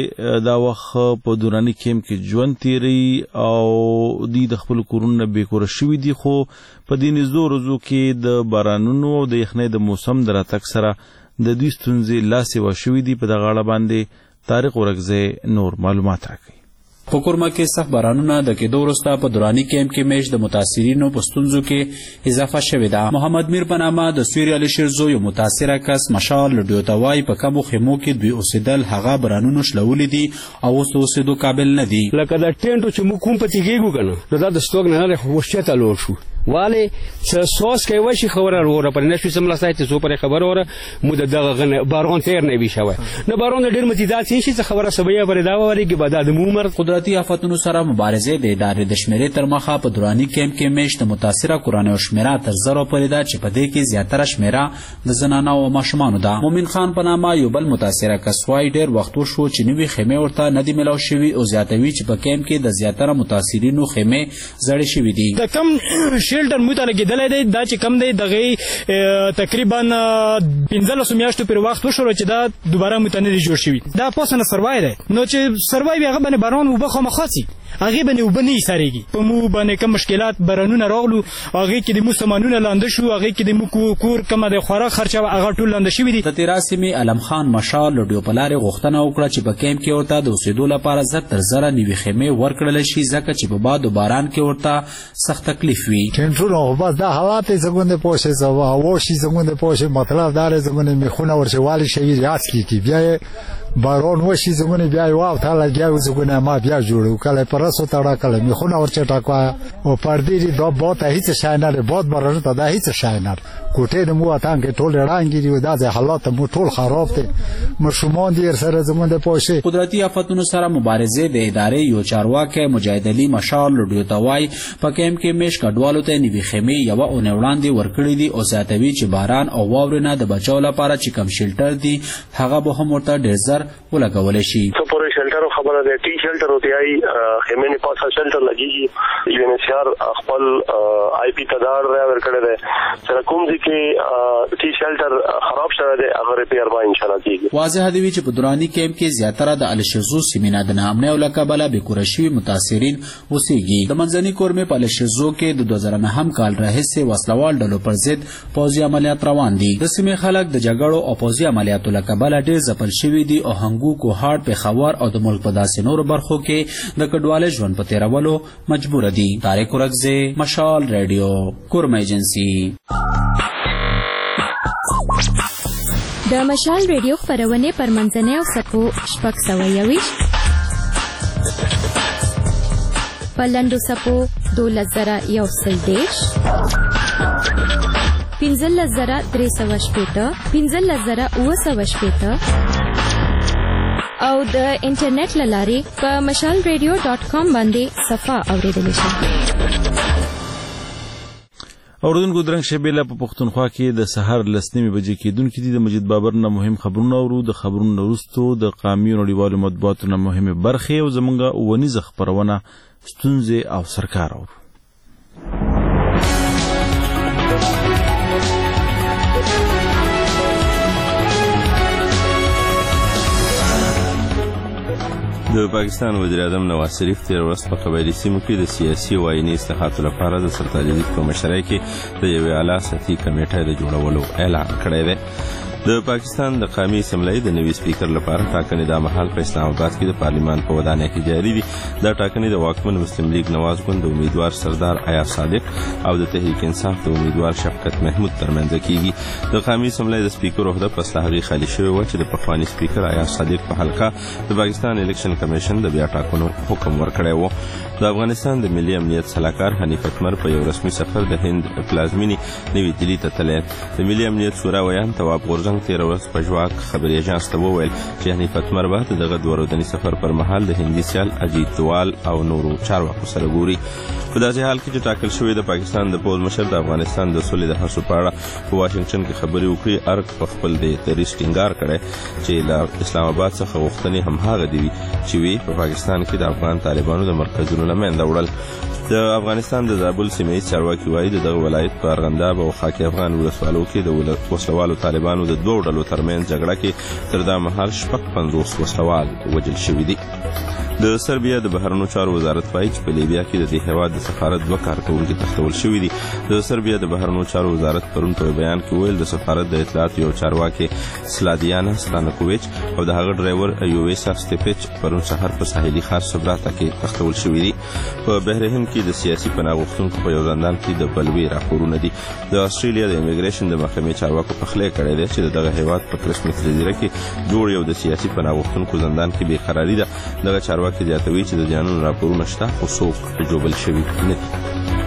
دا وخت په دوراني کیمپ کې ژوند تیروي او دوی د خپلو کورونو نه بې کوره شوي دي، خو په دې نږدې ورځو کې د بارانونو او د یخنۍ د موسم د راتګ سره د دوی ستونزې لا سیوا شوي دي. په دغه اړه باندې طارق ورکزی نور معلومات راکوي. په کورما کې سخت بارانونه د کېدو وروسته په دوراني کیمپ کې میش د متاثرینو په ستونزو کې اضافه شوې ده. محمد میر په نامه د سویري علي شیرزو یو متاثره کس مشال لډیو ته وایي په کمو خیمو کې دوی اوسېدل هغه بارانونو شلولي دي او اوس د اوسېدو قابل نه دي. لکه د ټینټو چې موږ کوم پکې کېږو که نه نو دا د ستوګ نه لرې خو چېرته لوړ شو والې څه سوس کوي وشي خبره وره پرې نه شوي سملاستی چې څو پرې خبره وره مو د دغه غنه باران تیر نه وي شوی نه باران د ډېر متیدات شي څه خبره سبیه پرې دا وورېږي به دا د مومر قدرتي آفتونو سره مبارزې د ادارې د شمیرې تر مخه په دوراني کیمپ کې میشت متاثره کورنیو شمیره تر زرو پورې ده چې په دې کې زیاتره شمیره د زنانو او ماشومانو ده. مومن خان په نامه یو بل متاثره کس وایي ډېر وخت وشو چې نوې خیمې ورته نه دي میلاو شوي او زیاتوي چې په کیمپ کې د زیاتره متاثرینو خیمې زړې شوي دي. د کم شیلټر موږ ته لګېدلی دی دا چې کم دی دغې تقریبا پنځلسو میاشتو پورې وخت وشو چې دا دوباره موږ ته نه دی جوړ شوي. دا پوسه نه سروای دی نو چې سروای وي هغه باندې باران اوبه خامخا څي هغې باندې اوبه نه ایسارېږي. په مو باندې کوم مشکلات بارانونه راغلو هغې کې د مو سامانونه لانده شو هغې کې د مو کور کومه د خوراک خرچه هغه ټول لانده شوي دي. د تیرا سیمې علم خان مشال لډیو په لارې غوښتنه وکړه چې په کیمپ کې ورته د اوسېدو لپاره زر تر زره نوي خیمې ورکړلی شي ځکه چې په باد و باران کې ورته سخت تکلیف وي. ټینټونه خو بس دا حالات یې زموږ پوښې هوا شي زموږ پوښې مطلب دا دی زموږ میخونه ورچې والي شوي یاد کېږي بیا یې باران وشي زموږ بیا یې واو ته لګیا وي زموږ ما بیا جوړو کله په رسو تړه کله میخونه ورچې ټاکوه او پردې دي دا باد ته هېڅ شی نه دی باد بارانو ته دا هېڅ شی نه دی کوټې د مو وطن کې ټول ړانګې دي دا ځای حالات مو ټول خراب دی ماشومان دي ورسره زموږ د پوښې. قدرتي آفتونو سره مبارزې د ادارې یو چارواکی مجاهد علي مشال لډیو ته وایي په کیمپ کې میش کډوالو ته نوي خیمې یوه اونۍ وړاندې ورکړي دي او زیاتوي چې باران او واورې نه د بچاو لپاره چې کم شیلټر دي هغه به هم ورته ډېر زر ولګولی شي. څه پورې شیلټر خبره ده ټي شیلټر ہوتی آئی خیمې نه پاسه شیلټر لګیږي یو ان ایچ آر خپل آی پی تدار را ورکړی دی سره کوم ځای کې ټي شیلټر خراب شوی دی هغه ریپیر به ان شاء الله کیږي. واضح دی چې په دوراني کیمپ کې زیاتره د الشزو سیمې نه د ناامنۍ او له کبله بې کوره شوي متاثرین اوسېږي. د منځني کورمې په الشزو کې د دوه زره نهم کال راهیسې وسلوال ډلو پر ضد پوځي عملیات روان دي. د سیمې خلک د جګړو او پوځي عملیاتو له کبله ډېر ځپل شوي دي او هنګو کوهاټ پېښور او د ملک په داسې نورو برخو کې د کډوالۍ ژوند په تېرولو مجبوره دي. طارق ورکزی مشال ریډیو کورما ایجنسي. د مشال ریډیو خپرونې پر منځنۍ او سپو شپږ سوه یویشت په لنډو سپو دولس زره یو سل دېرش پنځلس زره درې سوه شپېته پنځلس زره اوه سوه شپېته او د انټرنیټ له لارې په مشال ریډیو ډاټ کام باندې صفحه اورېدلی شئ. اوریدونکو درنګ شبیله په پښتونخوا کې د سحر لس نیمې بجې کېدونکي دي. د مجید بابر نه مهم خبرونه اورو. د خبرونو وروستو د قامي او نړیوالو مطبوعاتو نه مهمې برخې او زموږ اوونیزه خپرونه ستونزې او سرکار اورو. د پاکستان وزیر اعظم نواز شریف تېره ورځ په قبایلي سیمو کې د سیاسي او آئیني اصلاحاتو لپاره د سرتاج لیک په مشرۍ کې د یوې اعلی سطحي کمیټې د جوړولو اعلان کړی دی. د پاکستان د قومي اسمبلۍ د نوي سپیکر لپاره ټاکنې دا مهال په اسلام آباد کې د پارلیمان په ودانۍ کې جاري دي. دا ټاکنې د واکمن مسلم لیگ نواز ګوند د امیدوار سردار ایاز صادق او د تحریک انصاف د امیدوار شفقت محمود ترمنځ کیږي. د قومي اسمبلۍ د سپیکر عهده په اصل هغې خالي شوې وه چې د پخواني سپیکر ایاز صادق په حلقه د پاکستان الیکشن کمیشن د بیا ټاکنو حکم ورکړی و. د افغانستان د ملي امنیت سلاکار حنیف اتمر په یو رسمي سفر د هند پلازمینې نوي دلي ته تللی. د ملي امنیت شورا ویان تواب غورځنګ تېره ورځ په ژواک خبري اژانس ته وویل چې حنیف اتمر به د دغه دوه ورځني سفر پر مهال د هندي سیال اجیت دوال او نورو چارواکو سره ګوري. په داسې حال کې چې ټاکل شوی د پاکستان د پوځ مشر د افغانستان د سولې د هڅو په اړه په واشنګټن کې خبرې وکړي، ارګ په خپل د دریځ ټینګار کړی چې له اسلام آباد څخه غوښتنې همهغه دي چې وي په پاکستان کې د افغان طالبانو د مرکزونو له منځه وړل. د افغانستان د زابل سیمه ییز چارواکي وایي د دغه ولایت په ارغنداب او خاک افغان ولسوالو کې د وسلوالو طالبانو د دوو ډلو ترمنځ جګړه کې تر دا مهال شپږ پنځوس وسلوال وژل شوي دي. د سربیا د بهرنیو چارو وزارت وایي چې په لیبیا کې د دې هېواد د سفارت دوه کارکوونکي تښتول شوي دي. د سربیا د بهرنیو چارو وزارت پرون په بیان کې ویل د سفارت د اطلاعاتو یو چارواکي سلادیانا ستانکوویچ او د هغه ډرایور یوویسا سټیپچ پرون سهار په ساحلي ښار سبراتا کې تښتول شوي دي. په بحرین کې د سیاسي پناه غوښتونکو په یو زندان کې د بلوي راپورونه دي. د استرالیا د امیګریشن د محکمې چارواکو پخلی کړی دی چې د دغه هېواد په کرسمس جزیره کې جوړ یو د سیاسي پناه غوښتونکو زندان کې بېقراري ده. دغه چارواکي زیاتوي چې د جانون راپورونه شته خو څوک جوبل شوي نه دي.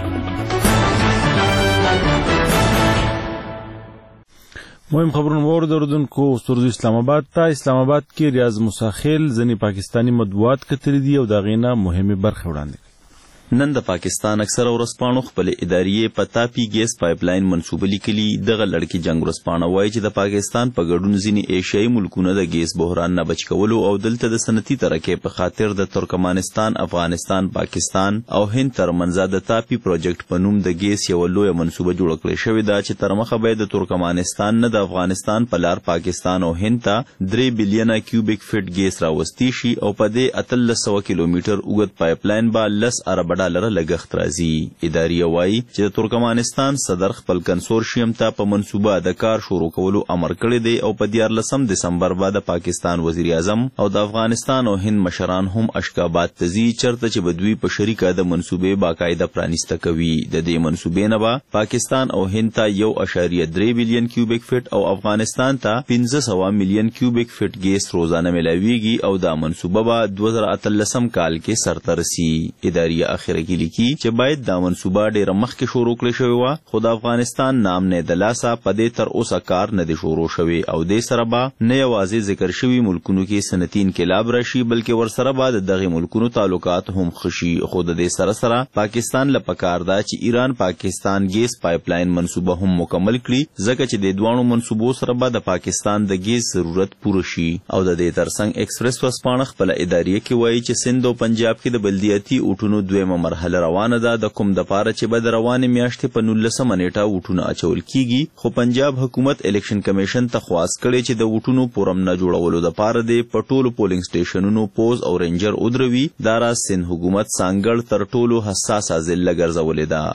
مهم خبرونه مورد اردوونکو ستورزو اسلام آباد ته. اسلام آباد کې ریاض موساخیل ځینې پاکستانی مطبوعات کتلي دي او د هغې نه مهمې برخې وړاندې. نن د پاکستان اکثره ورځپاڼو خپل ادارې په تاپي ګیس پایپ لاین منصوبه لیکلي. دغه لړکي جنگ ورځپاڼه وایي چې د پاکستان په ګډون ځینې ایشیایي ملکونه د ګیس بحران نه بچ کولو او دلته د صنعتي ترقۍ په خاطر د ترکمانستان، افغانستان، پاکستان او هند ترمنځ د تاپي پروجیکټ په نوم د ګیس یوه لویه منصوبه جوړه کړې شوې ده چې تر مخه به د ترکمانستان نه د افغانستان په لار پاکستان او هند ته درې بلیونه کیوبیک فیټ ګیس راوستی شي او په دې اتلس سوه کیلومیټر اوږد پایپ لاین به لس اربه ډالره لګښت راځي. ادارې وایي چې د ترکمانستان صدر خپل کنسورشیم ته په منصوبه د کار شروع کولو امر کړی دی او په دیارلسم دسمبر به د پاکستان وزیر اعظم او د افغانستان او هند مشران هم اشکاباد ته ځي چېرته چې به دوی په شریکه د منصوبې باقاعده پرانیسته کوي. د دې منصوبې نه به پاکستان او هند ته یو اشاریه درې بلیون کیوبیک فیټ او افغانستان ته پنځه سوه میلیون کیوبیک فیټ ګیس روزانه میلاویږي او دا منصوبه به دوه زره اتلسم کال کې سرته رسي. ادارې اخره کې لیکي چې باید دا منصوبه ډیره مخکې شروع کړې شوې وه خو د افغانستان نام نه د لاسه په دې تر اوسه کار نه دی شروع شوی او دې سره به نه یوازې ذکر شوي ملکونو کې صنعتي انقلاب راشي بلکې ورسره به د دغې ملکونو تعلقات هم ښه شي. خو د دې سره سره پاکستان له پکار ده چې ایران پاکستان ګیس پایپ لاین منصوبه هم مکمل کړي ځکه چې د دواړو منصوبو سره به د پاکستان د ګیس ضرورت پوره شي. او د دې ترڅنګ ایکسپریس ورځپاڼه خپله اداریه کې وایي چې سند او پنجاب کې د بلدیاتي اوټونو دویمه مرحله روانه ده د کوم دپاره چې به د روانې میاشتې په نولسمه نیټه اوټونه اچول کیږي. خو پنجاب حکومت الیکشن کمیشن ته خواست کړی چې د اوټونو پورم نه جوړولو دپاره د په ټولو پولینګ سټیشنونو پوز او رینجر ودروي. دا راز سند حکومت څانګړ تر ټولو حساسه ضلع ګرځولې ده.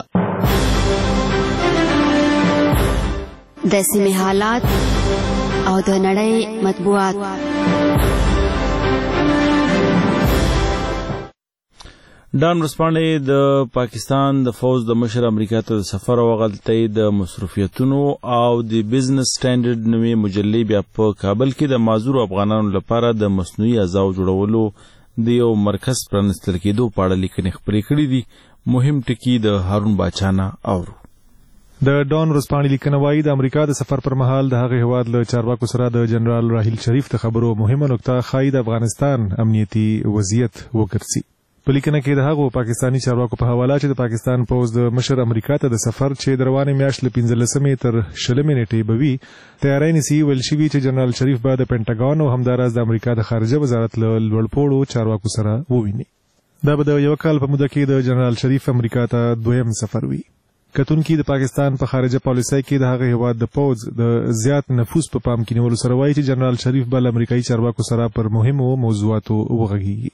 د سیمې حالات او د نړۍ مطبوعات. ډان ورځپاڼې د پاکستان د فوج د مشر امریکا ته د سفر او غلطۍ د مصروفیتونو او د بزنس سټینډرډ نومې مجلې بیا په کابل کې د معذورو افغانانو لپاره د مصنوعي اعضاو جوړولو د یو مرکز پرانستل کېدو په اړه لیکنې خپرې کړي دي. مهم ټکي د هارون باچا نه اورو. د ډان ورځپاڼې لیکنه وایي د امریکا د سفر پر مهال د هغه هیواد له چارواکو سره د جنرال راحیل شریف د خبرو مهمه نقطه ښایي د افغانستان امنیتي وضعیت وګرځي. په لیکنه کې د هغو پاکستاني چارواکو په حواله چې د پاکستان پوځ د مشر امریکا ته د سفر چې د روانې میاشت له پنځلسمې تر شلمې نیټې به وي تیاری نیسي، ویل شوي چې جنرال شریف به د پینټاګان او همداراز د امریکا د خارجه وزارت له لوړپوړو چارواکو سره وویني. دا به د یو کال په موده کې د جنرال شریف امریکا ته دویم سفر وي. کتونکي د پاکستان په خارجه پالیسۍ کې د هغه هیواد د پوځ د زیات نفوذ په پام کې نیولو سره وایي چې جنرال شریف به له امریکایي چارواکو سره پر مهمو موضوعاتو وغږیږي.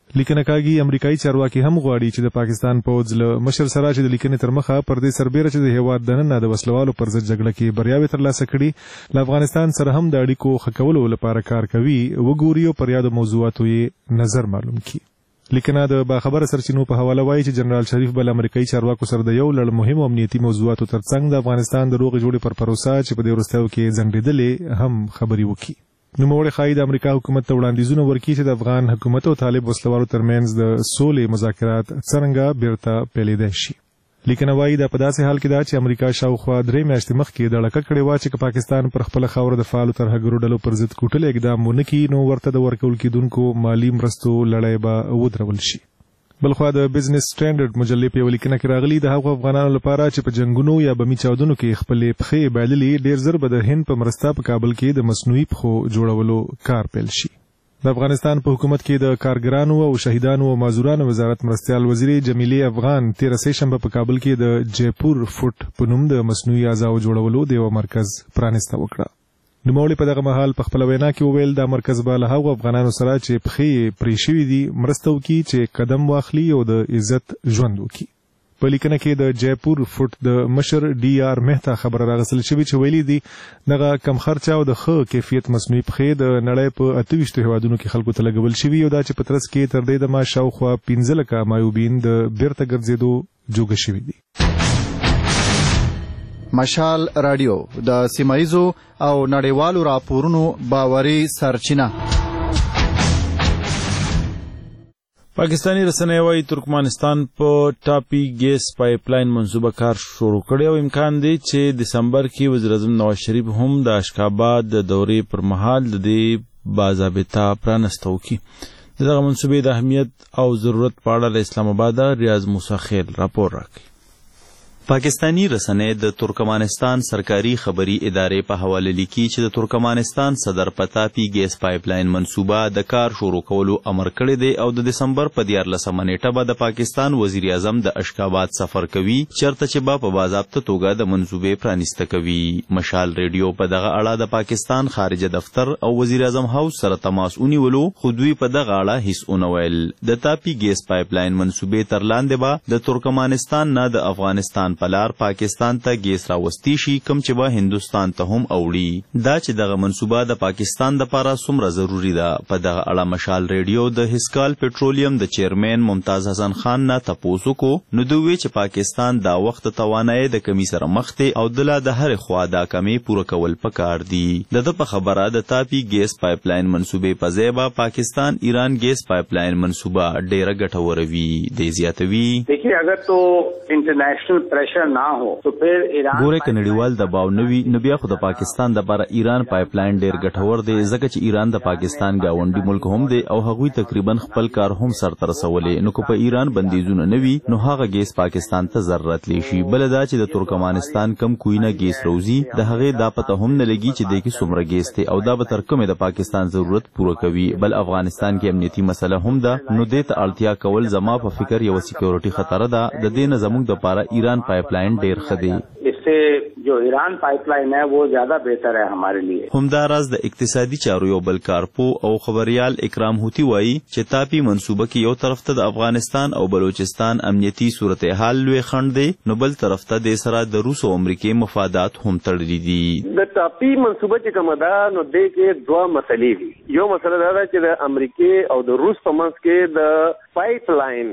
لیکنه کاږي امریکایي چارواکي هم غواړي چې د پاکستان پوځ له مشر سره چې د لیکنې تر مخه پر دې سربېره چې د هیواد دننه د وسلوالو پر ضد جګړه کې بریاوې ترلاسه کړي له افغانستان سره هم د اړیکو ښه کولو لپاره کار کوي وګوري او پر یادو موضوعاتو یې نظر معلوم کړي. لیکنه د باخبره سرچینو په حواله وایي چې جنرال شریف بل امریکایي چارواکو سره د یو لړ مهمو امنیتي موضوعاتو ترڅنګ د افغانستان د روغې جوړې پر پروسه چې په دې وروستیو کې ځنډېدلې هم خبرې وکړي. نوموړي ښایي د امریکا حکومت ته وړاندیزونه ورکړي چې د افغان حکومت او طالب وسلوالو ترمنځ د سولې مذاکرات څرنګه بیرته پیلېدای شي. لیکنه وایي دا په داسې حال کې ده چې امریکا شاوخوا درې میاشتې مخکې د لړکه کړې وه چې که پاکستان پر خپله خاوره د فعالو ترهګرو ډلو پر ضد کوټلې اقدام ونه کړي نو ورته د ورکول کېدونکو مالي مرستو لړۍ به ودرول شي. بلخوا د بزنس سټینډرډ مجلې په یوه لیکنه کې راغلي د هغو افغانانو لپاره چې په جنګونو یا بمي چاودنو کې خپلې پښې بایللې ډېر زر به د هند په مرسته په کابل کې د مصنوعي پښو جوړولو کار پیل شي. د افغانستان په حکومت کې د کارګرانو او شهیدانو او معذورانو وزارت مرستیال وزیرې جمیلې افغان تېره سه شنبه په کابل کې د جیپور فوټ په نوم د مصنوعي اعضاو جوړولو د یوه مرکز پرانسته وکړه. نوموړي په دغه مهال په خپله وینا کې وویل دا مرکز به له هغو افغانانو سره چې پښې پرې شوي دي مرسته وکړي چې قدم واخلي او د عزت ژوند وکړي. په لیکنه کې د جیپور فوټ د مشر ډي آر مهتا خبره راغستل شوې چې ویلي دي دغه کم خرچه او د ښه کیفیت مصنوعي پښې د نړۍ په اته ویشتو هېوادونو کې خلکو ته لګول شوي او دا چې په ترڅ کې تر دې دمه شاوخوا پنځه لکه مایوبین د بیرته ګرځېدو جوګه شوي دي. مشال رادیو د سیمایزو او نړیوالو راپورونو باوري سرچینه. پاکستانی رسنۍ وايي ترکمنستان په ټاپي ګیس پایپ لاین منصوبه کار شروع کړی او امکان دی چې دسمبر کې وزیر اعظم نواز شریف هم د اشکاباد د دورې پر مهال د دې باضابطه پرانسته وکړي. د دغه منصوبې د اهمیت او ضرورت په اړه له اسلام آباد ریاض موسی خیل راپور راکړي. پاکستانی رسنۍ د ترکمنستان سرکاري خبري ادارې په حواله لیکي چې د ترکمنستان صدر په ټاپي ګیس پایپ لاین منصوبه د کار شروع کولو امر کړی دی او د دسمبر په دیارلسمه نیټه به د پاکستان وزیر اعظم د اشکاباد سفر کوي چېرته چې به په باضابطه توګه د منصوبې پرانسته کوي. مشال ریډیو په دغه اړه د پاکستان خارجه دفتر او وزیر اعظم هاوس سره تماس ونیولو خو دوی په دغه اړه هیڅ ونه ویل. د ټاپي ګیس پایپ لاین منصوبې تر لاندې به د ترکمنستان نه د افغانستان پلار پاکستان ته ګیس راوستی شي کوم چې به هندوستان ته هم اوړي. دا چې دغه منصوبه د پاکستان دپاره څومره ضروري ده په دغه اړه مشال ریډیو د هسکال پټرولیم د چیرمین ممتاز حسن خان نه تپوس وکړو نو دوی وی چې پاکستان دا وخت توانایي د کمی سره مخ دی او د لا د هرې خوا دا کمی پوره کول پکار دي. د ده په خبره د ټاپي ګیس پایپ لاین منصوبې په ځای به پاکستان ایران ګیس پایپ لاین منصوبه ډیره ګټوره وي. دی زیاتوي دیکھیے اگر تو انټرنیشنل پریشر نہ ګوره که نړیوال دباو نه وي نو بیا خو د پاکستان دپاره ایران پایپ لاین ډیر ګټور دی ځکه چې ایران د پاکستان ګاونډي ملک هم دی او هغوی تقریبا خپل کار هم سرته رسولی نو که په ایران بندیزونه نه وي نو هغه ګیس پاکستان ته زر راتلی شي. بله دا چې د ترکمنستان کم کوینه ګیس روزي د هغې دا پته هم نه لګي چې دی کې څومره ګیس دی او دا به تر کومې د پاکستان ضرورت پوره کوي. بل افغانستان کې امنیتي مسله هم ده نو دې ته اړتیا کول زما په فکر یوه سیکیورټي خطره ده. د دې نه زموږ دپاره ایران پایپ لاین ډیر ښه دی. اس سے جو ایران پائپ لائن ہے وہ زیادہ بہتر ہے ہمارے لیے. همداراز د اقتصادي چارو یو بل کارپو او خبريال اکرام هوتی وایي چې ټاپي منصوبه کې یو طرف ته د افغانستان او بلوچستان امنیتي صورتحال لوی خنډ دی نو بل طرف ته د سره د روس او امریکای مفادات هم تړلي دي. د ټاپي منصوبه چې کومه ده نو د کې دوه مسلې دي. یو مسله دا ده چې د امریکای او د روس په منځ کې د پایپ لاین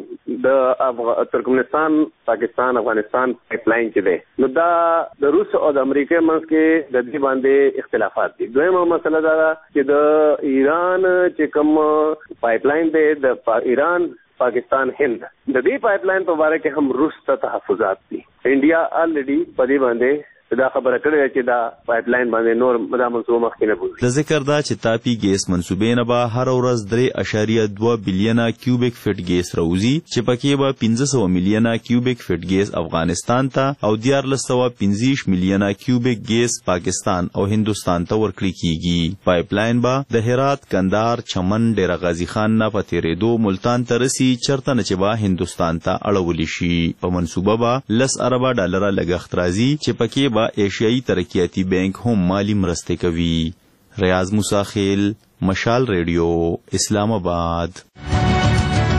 د ترکمنستان پاکستان افغانستان پایپ لاین چې دی نو دا د روس او د امریکا منځ کې د دې باندې اختلافات دي. دویمه مسله دا ده چې د ایران چې کوم پایپ لاین دی د ایران پاکستان هند د دې پایپ لاین په اړه کې هم روس ته تحفظات دي. انډیا الریډي په دې باندې دا خبره کړې چې دا پایپ لاین باندې نور دا منصوبه مخکې نه بوزي. د ذکر دا چې ټاپي ګیس منصوبې نه به هر ورځ درې اعشاریه دوه بلیونه کیوبیک فټ ګیس راوځي چې پکې به پنځه سوه میلیونه کیوبیک فټ ګیس افغانستان ته او دیارلس سوه پنځه ویشت میلیونه کیوبیک ګیس پاکستان او هندوستان ته ورکړل کیږي. پایپ لاین به د هرات کندهار چمن ډیره غازی خان نه په تیرېدو ملتان ته رسي چرته نه چې به هندوستان ته اړولی شي. په منصوبه به لس اربه ډالره لګښت راځي چې پکې با ایشیائی ترقیاتی بینک هم مالی مرسته کوي. ریاض موسی خیل، مشال ریډیو، اسلام آباد.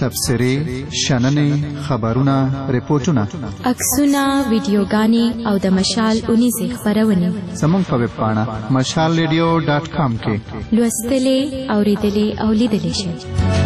تبصرې شننې خبرونه ریپورتونه عکسونه ویډیوګانې او د مشال اونیزې خپرونې زموږ په ویب پاڼه مشال ریډیو ډاټ کام کې لوستلې اوریدلې او لیدلې شئ.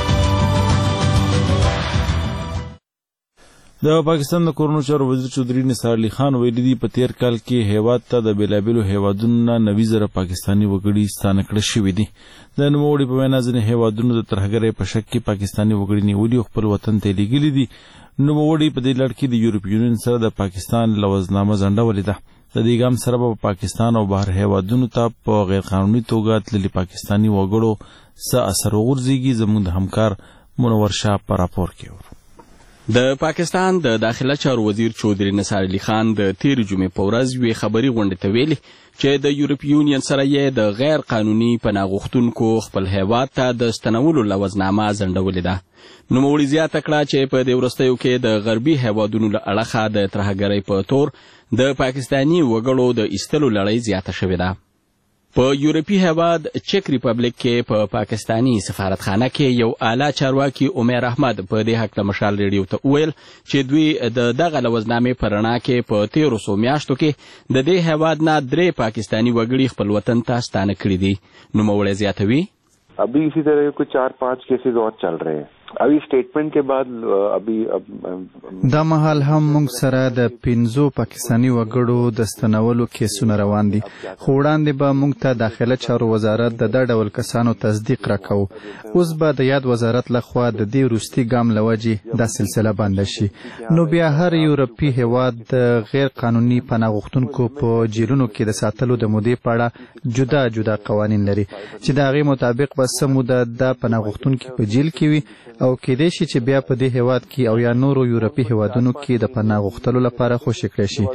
د پاکستان د کورونو چارو وزیر چودھری نثار علي خان ویلي دي په تیر کال کې هیواد ته د بیلابیلو هیوادونو نه نوي زره پاکستاني وګړي ستانه کړه شوي دي. د نوموړي په وینا ځینې هیوادونو د ترهګرۍ په شک کې پاکستاني وګړي نیولي او خپل وطن ته لیږلي دي. نوموړي په دې لړ کې د یورپ یونین سره د پاکستان لوزنامه ځنډولې ده. د دې ګام سره به پاکستان او بهر هیوادونو ته په غیرقانوني توګه تللي پاکستاني وګړو څه اثر وغورځېږي. زموږ د همکار منور شاه په راپور کې ورو. د پاکستان د داخله چارو وزیر چودھری نثار علي خان د تېرې جمعې په ورځ یوې خبري غونډې ته ویلي چې د یورپ یونین سره یې د غیر قانوني پناه غوښتونکو خپل هیواد ته د ستنولو لوزنامه ځنډولې ده. نوموړي زیاته کړه چې په دې وروستیو کې د غربي هیوادونو له اړخه د ترهګرۍ په تور د پاکستاني وګړو د ایستلو لړۍ زیاته شوې ده. په یورپي هیواد چک ریپبلیک کې په پا پاکستاني سفارتخانه کې یو اعلی چارواکي عمر احمد په دې حق له مشال ریډیو ته وویل چې دوی د دغه لوزنامې په رڼا کې په تیرو څو میاشتو کې د دې هیواد نه درې پاکستاني وګړي خپل وطن ته ستانه کړي دي. نوموړی زیاتوي अभी इसी तरह कुछ चार पांच केसेस और चल रहे हैं. अभी स्टेटमेंट के बाद अभी دا مهال هم موږ سره د پنځو پاکستاني وګړو د ستنولو کیسونه روان دي. خو وړاندې به موږ ته داخله چارو وزارت د دا ډول کسانو تصدیق راکوو. اوس به د یاد وزارت لخوا د دې وروستي ګام له وجې دا سلسله بنده شي. نو بیا هر یورپي هیواد د غیر قانوني پناه غوښتونکو په جیلونو کې د ساتلو د مودې په اړه جدا جدا قوانین لري چې د هغې مطابق به څه موده دا پناه غوښتونکي په جیل کې وي او کېدای شي چې بیا په دې هیواد کې او یا نورو یورپي هیوادونو کې د پناه غوښتلو لپاره خوشي کړی شي.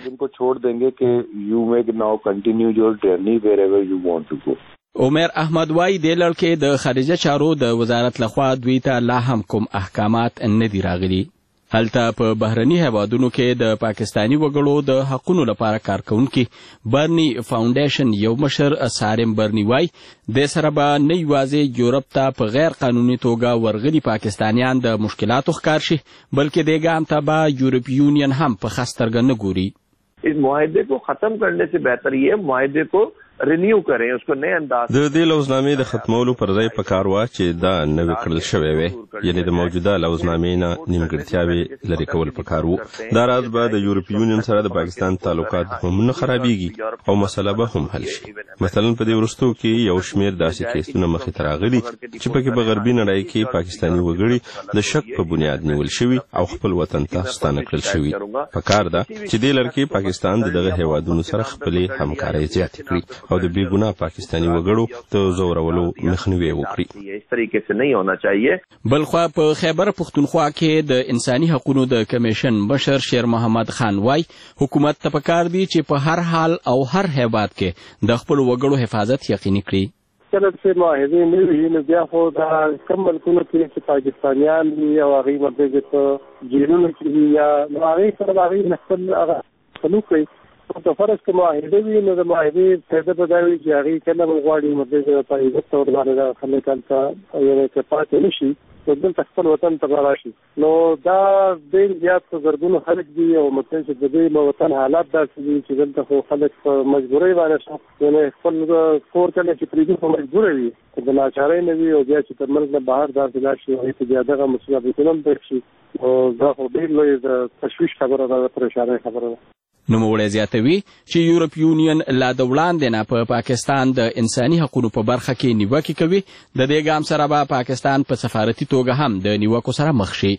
عمر احمد وايي دې لړ کې د خارجه چارو د وزارت لخوا دوی ته لا هم کوم احکامات نه دي راغلي. هلته په بهرني هیوادونو کې د پاکستاني وګړو د حقونو لپاره کار کوونکي برني فاونډیشن یو مشر سارم برني وايي د سره به نه یوازې یورپ ته په غیر قانوني توګه ورغلي پاکستانیان د مشکلاتو ښکار شي بلکې دې ګام ته به یورپ یونین هم په ښه سترګه نه ګوري. इस معاهده को ختم करने से बेहतर ये معاهده को رینیو کړي उसको نئے انداز د دې لوزنامې د ختمولو پر ځای پکار وا چې دا نوې کړل شوی وي یعنی د موجوده لوزنامې نه نیمګړتیاوې لري کول پکار وو. دا راز به د یورپ یونین سره د پاکستان تعلقات هم نه خرابېږي او مسله به هم حل شي. مثلا په دې وروستو کې یو شمېر داسې کیسونه مخې ته راغلي چې پکې په غربي نړۍ کې پاکستاني وګړي د شک په بنیاد نیول شوي او خپل وطن ته ستانه کړل شوي. پکار ده چې دې لړ کې پاکستان دغه هیوادونو سره خپلې همکارۍ زیاتې کړي او د بیګناه پاکستاني وګړو ته زورولو مخنیوي وکړي. اس طریقې سے نه ہونا چاہیے. بلخوا په خیبر پختونخوا کې د انساني حقوقو د کمیشن مشر شیر محمد خان وايي حکومت ته پکار دی چې په هر حال او هر هیواد کې د خپل وګړو حفاظت یقیني کړي. کله چې معاهدې نه وي نو بیا خو دا کوم ملکونه کې چې پاکستانیان دي او هغوی مدرجې په جیلونو کې دي یا نو هغوی سره د هغوی نه خپل هغه سلوک کوي. په فرض کې معاهده وي نو د معاهدې فایده به دا وي چې هغوی کله به غواړي مدرجې په عزت طور باندې دا خلک هلته یعنې که پاتې نه شي نو دلته خپل وطن ته به راشي. نو دا ډېر زیات په زرګونو خلک دي او مطلب چې د دوی وطن حالات داسې دي چې دلته خو خلک په مجبورۍ باندې شي یعنې خپل کور کله چې پرېږدي خو مجبوره وي د ناچارۍ نه وي او بیا چې تر ملک نه بهر داسې لاړ شي هغوی ته بیا دغه مصیبتونه هم پېښ شي. نو دا خو ډېر لوی د تشویش خبره ده، د پریشانۍ خبره ده. نوموړی زیاتوي چې یورپ یونین لا د وړاندې نه په پاکستان د انساني حقوقو په برخه کې نیوکې کوي. د دې ګام سره به پاکستان په سفارتي توګه هم د نیوکو سره مخ شي.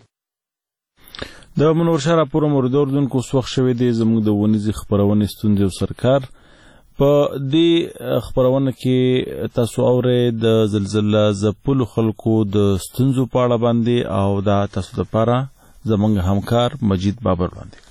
د منور شاه راپور موردوردونکو اوس وخت شوی دی زموږ د ونیزې خپرونې ستونزې او سرکار. په دې خپرونه کې تاسو اورئ د زلزله ځپلو خلکو د ستونزو په اړه باندې او دا تاسو لپاره زموږ همکار مجید بابر وړاندې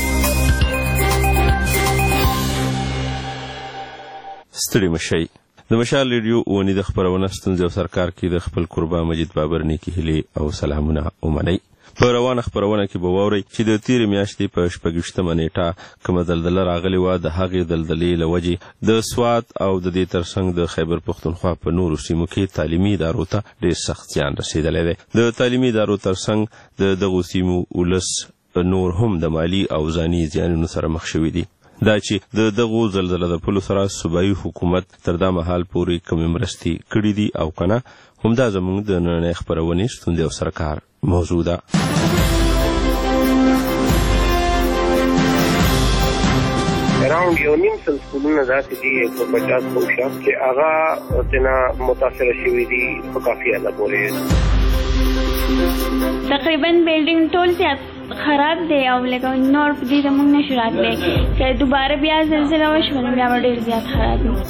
ستړي مشئ. د مشال ریډیو ونی د خبرونه ستونزې او سرکار کې د خپل قربا مجید بابر نیکی هلي او سلامونه ومني. په روانه خبرونه کې به واورئ چې د تیرې میاشتې په شپږویشتمه نیټه کومه دلدله راغلې وه، د هغې دلدلې له وجې د سوات او د دې ترڅنګ د خیبر پښتونخوا په نورو سیمو کې تعلیمي ادارو ته ډېر سخت زیان رسېدلی دی. د تعلیمي ادارو ترڅنګ د دغو سیمو ولس نور هم د مالي او ځاني زیانونو سره مخ شوي دي. دا چې د دغو زلزله د پلو سره صوبایي حکومت تر دا مهال پورې کومې مرستې کړي دي او که نه، همدا زموږ د نننۍ خپرونې ستونزې او سرکار موضوع ده. اراوند یو نیم سل سکولونه داسې دي ایک سو پچاس کوشا چې هغه تینا متاثره شوي دي په کافي حده پورې. تقریبا بلډینګ ټول زیات خراب دی او لکه نور په دې زموږ نشو راتلی، که دوباره بیا زلزله وشوه نو بیا به ډېر زیات خراب وي.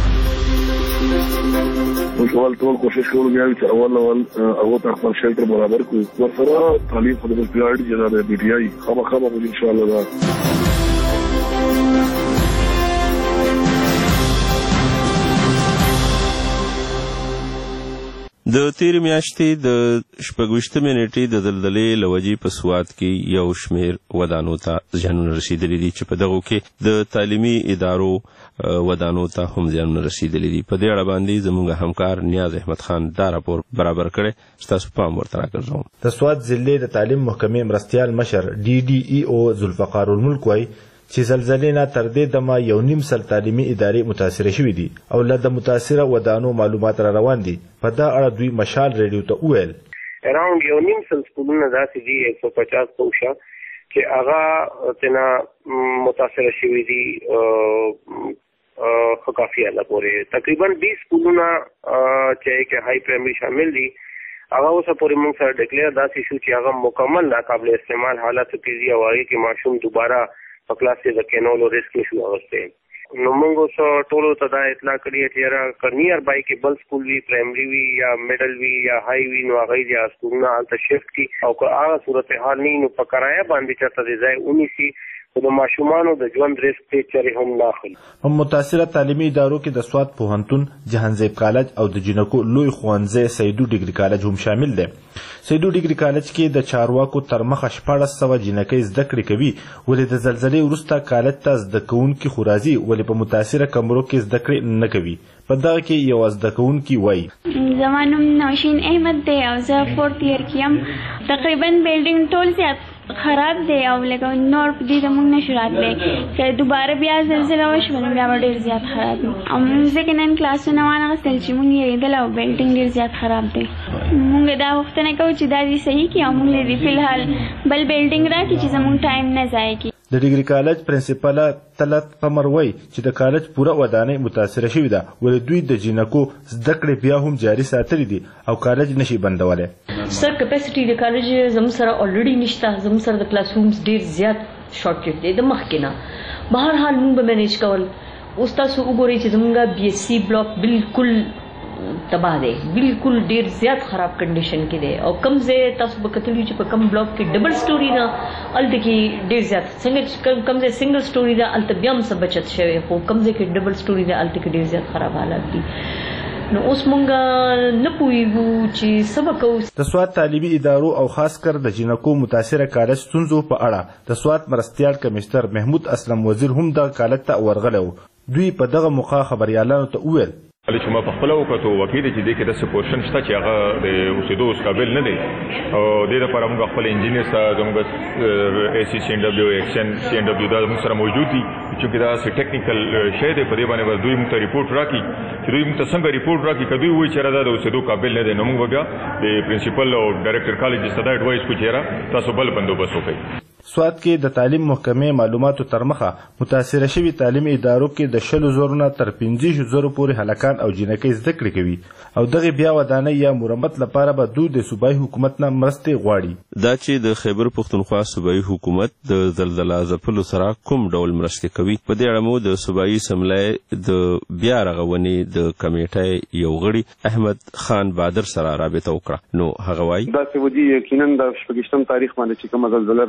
موږ اول ټول کوشش کوو بیا چې اول اول هغو ته خپل شیلټر برابر کړو، ورسره تعلیم خو د بل پی آر ډي چې دا د بي ټي آی خامخا به موږ انشاءالله دا د تیرې میاشتې د شپږویشتمې نیټې د دلدلې له وجې په سوات کې یو شمېر ودانو ته زیانونه رسېدلي دي چې په دغو کې د تعلیمي ادارو ودانو ته هم زیانونه رسېدلي دي. په دې اړه باندې زموږ همکار نیاز احمد خان دا راپور برابر کړی، ستاسو پام ورته راګرځوم. د سوات ضلع د تعلیم محکمې مرستیال مشر ډي ډي ای او ذوالفقار الملک وایي چې زلزلې نه تر دې دمه یو نیم سل تعلیمي ادارې متاثره شوي دي او له د متاثره ودانو معلومات را روان دي. په دا اړه دوی مشال ریډیو ته وویل اراوند یو نیم سل سکولونه داسې دي ایک سو پچاس کوشا چې هغه تینا متاثره شوي دي په کافي حده پورې. تقریبا بیس سکولونه چې کې هائی پرایمري شامل دي هغه اوسه پورې موږ سره ډکلیر داسې شو چې هغه مکمل ناقابل استعمال حالت کې دي او هغې کې ماشوم دوباره په کلاس کې د کینولو ریسک نشو اخیستی. نو موږ اوس ټولو ته دا اطلاع کړې چې یاره که نیئر بای کې بل سکول وي، پرایمري وي یا میډل وي یا هائی وي، نو هغوی د سکولونه هلته شفټ کړي او که هغه صورتحال نه وي نو په کرایه باندې چېرته د ځای ونیسي خو د ماشومانو د ژوند ریسک ته چرې هم نه اخلي. په متاثره تعلیمي ادارو کې د سوات پوهنتون، جهانزیب کالج او د جنکو لوی ښوونځی سیدو ډیګري کالج هم شامل دی. سیدو ډیګري کالج کې د چارواکو تر مخه شپاړس سوه جنکۍ زده کړې کوي، ولې د زلزلې وروسته کالج ته زده کوونکي خو راځي ولې په متاثره کمرو کې زده کړې نه کوي. په دغه کې یو زده کوونکي وایي زما نوم نوشین احمد دی او زه فورت ایئر کې یم. تقریبا بلډینګ ټول زیات خراب دی او لکه نور په دې زموږ نشو راتلی، که دوباره بیا زلزله وشوه نو بیا به ډېر زیات خراب وي. او موږ ځکه نن کلاسونه وانغېستل چې موږ یېرېدل او بلډینګ ډېر زیات خراب دی. موږ دا غوښتنه کوو چې دا دې صحیح کړي او موږ له دې فلحال بل بلډینګ راکړي چې زموږ ټایم نه ضایع کړي. د ډیګري کالج پرنسپله طلعت قمر وایي چې د کالج پوره ودانۍ متاثره شوې ده، ولې دوی د جینکو زده کړې بیا هم جاري ساتلي دي او کالج نشي بندولی. سر کپاسټي د کالج زموږ سره الریډي نشته، زموږ سره د کلاس رومز ډېر زیات شارټیج دی د مخکې نه. بهرحال موږ به مینیج کول. اوس تاسو وګورئ چې زموږ بي ایس سی بلاک بالکل تباہ دی، بالکل ډیر زیات خراب کنډیشن کې دی او کم ځای تاسو به کتلی چې په کم بلاک کې ډبل سټوري نه هلته کې ډیر زیات څنګه کم ځای سنګل سټوري ده هلته بیا هم څه بچت شوی، خو کم ځای کې ډبل سټوري ده هلته کې ډیر زیات خراب حالات دي. نو اوس مونږ نه پوهیږو چې څه به کوو. د سوات تعلیمي ادارو او خاص کر د جنکو متاثره کالج ستونزو په اړه د سوات مرستیال کمشنر محمود اسلم وزیر هم دغه کالج ته ورغلی و. دوی په دغه موقع خبریالانو ته وویل کله چې ما په خپله وکتو واقع دی چې دې کې داسې پورشن شته چې هغه د اوسېدو اوس قابل نه دی او دې دپاره موږ خپل انجینیر سره زموږ اے سی سی این ډبلیو ایکسن سی این ډبلیو دا زموږ سره موجود دي چونکې دا داسې ټیکنیکل شی دی په دې باندې به دوی موږ ته ریپورټ راکړي چې دوی موږ ته څنګه ریپورټ راکړي که دوی وایي چې یاره دا د اوسېدو قابل نه دی نو موږ به بیا د پرنسپل او ډایرکټر کالج ته دا اډوایس کوو چې یاره تاسو بل بندوبست وکړئ. سوات کې د تعلیم محکمې معلوماتو تر مخه متاثره شوي تعلیمي ادارو کې د شلو زرو نه تر پنځه زرو پورې هلکان او جینکۍ زده کړې کوي او دغه بیا ودانۍ یا مرمت لپاره به دوی د صوبایي حکومت نه مرستې غواړي. دا چې د خیبر پښتونخوا صوبایي حکومت د زلزله ځپلو سره کوم ډول مرستې کوي په دې اړه مو د صوبایي اسمبلی د بیا رغونې د کمیټې یو غړي احمد خان بادر سره رابطه وکړه. نو هغه وایي داسې ودي یقینا د شپږویشتم تاریخ باندې چې کومه زلزله راغلې وه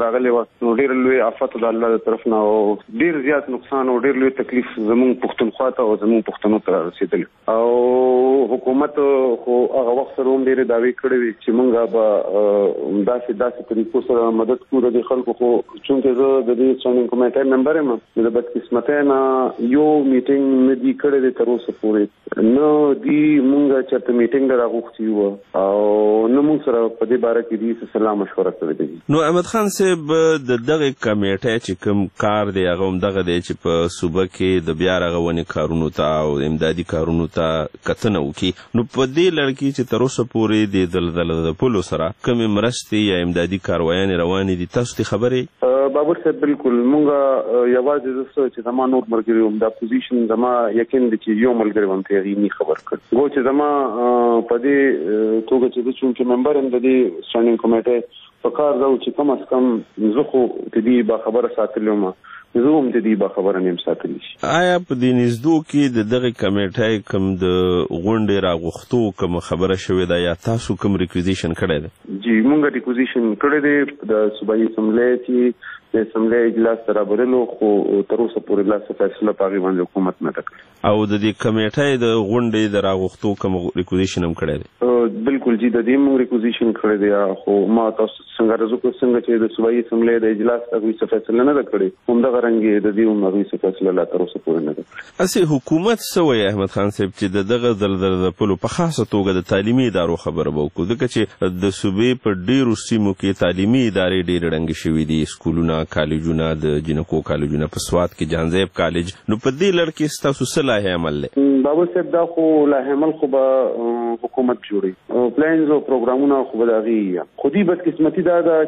نو ډېر لوی آفت د الله تر طرف نه او ډېر زیات نقصان او ډېر لوی تکلیف زموږ پښتونخوا ته او زموږ پښتنو ته رسیدلی او حکومت خو هغه وخت سره هم ډېرې دعوې کړې وې چې موږ به داسې داسې طریقو سره مدد کوو د خلکو خو چونکې زه د دې سټینډینګ کمیټې ممبر یم د بدقسمتۍ نه یو میټینګ نه دی کړی دی تر اوسه پورې نه دی موږ چېرته میټینګ راغوښتي وو او نه موږ سره په دې باره کې دې څه سلا مشوره کړې ده. نو احمد خان صاحب د دغه کمیټې چې کوم کار دی هغه هم دغه دی چې په صوبه کې د بیا رغونې کارونو ته او امدادي کارونو ته کتنه وکړي نو په دې لړ کې چې تر اوسه پورې د دلدله د پولو سره کومې مرستې یا امدادي کاروایانې روانې دي تاسو ته خبرې؟ بابر صاحب بالکل مونږ یوازې زه چې زما نور ملګري وم دا پوزیشن زما یقین دی چې یو ملګری وم ته هغې نه خبر کړ خو چې زما په دې توګه چې زه چونکې ممبر یم د دې سټینډینګ کمیټې په کار ده چې کم از کم زه خو د دې باخبره ساتلی وم زه هم د دې باخبره نیم ساتلی شي. آیا په دې نږدو کې د دغه کمیټې کوم د غونډې راغوښتو کوم خبره شوې ده یا تاسو کوم ریکویزیشن کړی دی؟ جی مونږ ریکویزیشن کړی دی د صوبایي اسمبلی چې د اسمبلی اجلاس ته رابللو خو تر اوسه پورې لا څه فیصله په هغې باندې حکومت نه ده کړې. او د دې کمیټې د غونډې د راغوښتو کوم ریکویزیشن هم کړی دی؟ بالکل جی د دې موږ ریکوزیشن کړی دی خو ما تاسو څنګه رزو کو څنګه چې د صوبایي اسمبلی د اجلاس هغوی څه فیصله نه ده کړې همدغه رنګ د دې هم هغوی څه فیصله لا تر اوسه پورې نه ده کړې. هسې حکومت څه وایي احمد خان صاحب چې د دغه دلدله د پولو په خاصه توګه د تعلیمي ادارو خبره به وکړو ځکه چې د صوبې په ډېرو سیمو کې تعلیمي ادارې ډېرې ړنګې شوي دي سکولونه کالجونه د جنکو کالجونه په سوات کې جهانزیب کالج نو په دې لړ کې ستاسو څه لاهې عمل دی؟ بابا صاحب دا خو لاهې عمل خو به حکومت جوړوي پلانز او پروګرامونه خو به د هغې خو دې بدقسمتي دا ده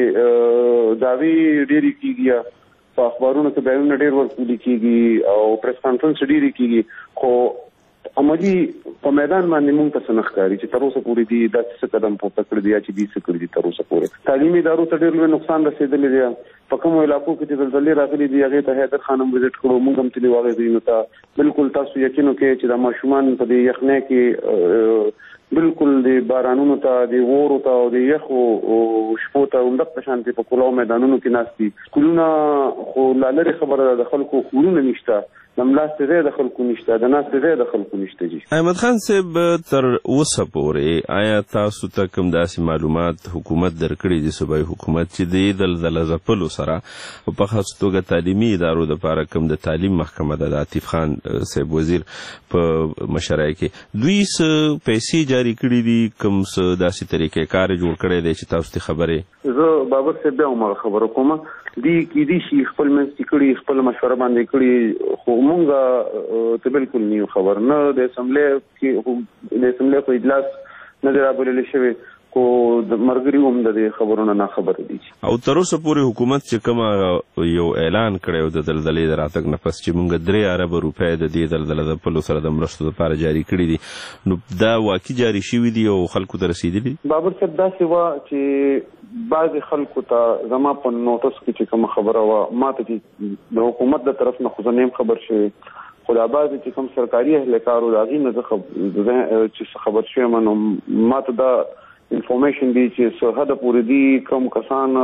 چې دعوې ډېرې کېږي په اخبارونو کې بیانونه ډېر ورکولي کېږي او پریس کانفرنس ډېرې کېږي خو عملي په میدان باندې موږ ته څه نه ښکاري چې تر اوسه پورې دي داسې څه قدم پورته کړي دي یا چې دي څه کړي دي تر اوسه پورې تعلیمي ادارو ته ډېر لوی نقصان رسېدلی دی په کومو علاقو کې چې زلزلې راغلي دي هغې ته حیدر خان هم وزټ کړو موږ هم تللي وو هغې ځایونو ته بالکل تاسو یقین وکړئ چې دا ماشومان په دې یخنۍ کې بالکل د بارانونو ته د وورو ته او د یخو شپو ته همدغه په شانتې په کلاو میدانونو کې ناست دي سکولونه خو لا لرې خبره ده د خلکو کورونه نشته د ملاستې ځای د خلکو نشته د ناستې ځای د خلکو نشته جي. احمد خان صاحب تر اوسه پورې آیا تاسو ته کوم داسې معلومات حکومت درکړي دي صوبایي حکومت چې د دلدله ځپلو سره په خاصه توګه تعلیمي ادارو دپاره کوم د تعلیم محکمه ده د عطیف خان صاحب وزیر په مشرۍ کې دوی څه پیسې جاري کړي دي کوم څه داسې طریقې کار جوړ کړی دی چې تاسو ته خبرې؟ زه بابر صاحب بیا هماغه خبره کوم دي کېدای شي خپل منځ کې کړي خپل مشوره باندې کړي خو مونږ ته بالکل نه یو خبر نه د اسمبلی کې د اسمبلی خو اجلاس نه دی رابللی شوی خو د ملګري هم د دې خبرونو نه خبره دي. او تر اوسه پورې حکومت چې کومه یو اعلان کړی و د دلدلې د راتګ نه پس چې موږ درې اربه روپۍ د دې دلدله د پلو سره د مرستو دپاره جاري کړي دي نو دا واقعي جاري شوي دي او خلکو ته رسېدلي دي؟ بابر صاحب داسې وه چې بعضې خلکو ته زما په نوټس کې چې کومه خبره وه ما ته چې د حکومت د طرف نه خو زه نه یم خبر شوی خو دا بعضې چې کوم سرکاري اهلکار و د هغې نه زه چې خبر شوی یم نو ما ته دا انفارمیشن دی چې څه حده پورې دي کوم کسان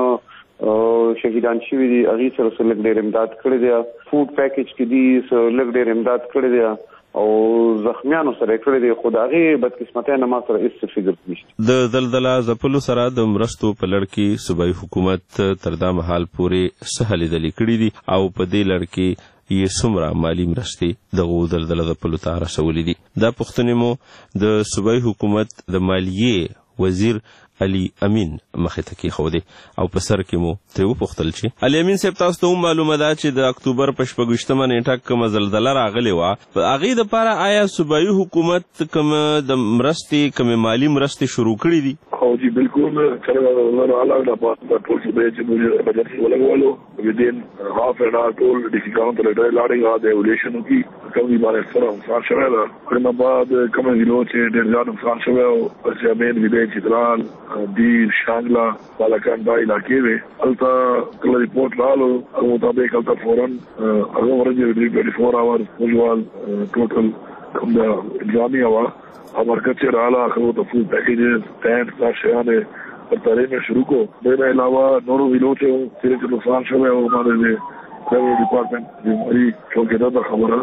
شهیدان شوي دي هغې سره څه لږ ډېر امداد کړی دی فوډ پیکیج کې دي څه لږ ډېر امداد کړی دی او زخمیانو سره یې کړی دی خو د هغې بدقسمتۍ نه ما سره هېڅ څه فکر نشته. د دلدله ځپلو سره د مرستو په لړ کې صوبایي حکومت تر دا مهال پورې څه هلې ځلې کړي دي او په دې لړ کې یې څومره مالي مرستې دغو دلدله ځپلو ته رسولي دي؟ دا پوښتنې مو د صوبایي حکومت د مالیې وزیر علي امین مخې ته کېښودې او په سر کې مو ترې وپوښتل چې علي امین صاحب تاسو ته هم معلومه ده چې د اکتوبر په شپږ ویشتمه نیټه کومه زلزله راغلې وه په هغې دپاره آیا صوبایي حکومت کومه د مرستې کومې مالي مرستې شروع کړي دي؟ او جی بالکل کله الله تعالی د پاسه ټول صوبې چې موږ ایمرجنسي ولګولو ودین هاف ان اور ټول ډیفیکالټ ته لاړې غا د ایولیشن کی کوم دی باندې سره نقصان شوی ده په بعد کوم ضلعو چې ډېر زیات نقصان شوی او چې امین ویلې چترال دیر شانګلا بالاکان دا علاقې وې هلته کله ریپورټ رالو هغه مطابق هلته فورن هغه ورځې ټوینټي فور آور موږ ټوټل کوم دا جامع هوا او مرکز چې رااله هغه ته فول پیکیجز ټینټ دا شیانې تعلیم شروع کو میرے علاوہ نورو ویلو ته چې نقصان شوی او باندې ریوینیو ډپارټمنټ د مری څوکیدار د خبره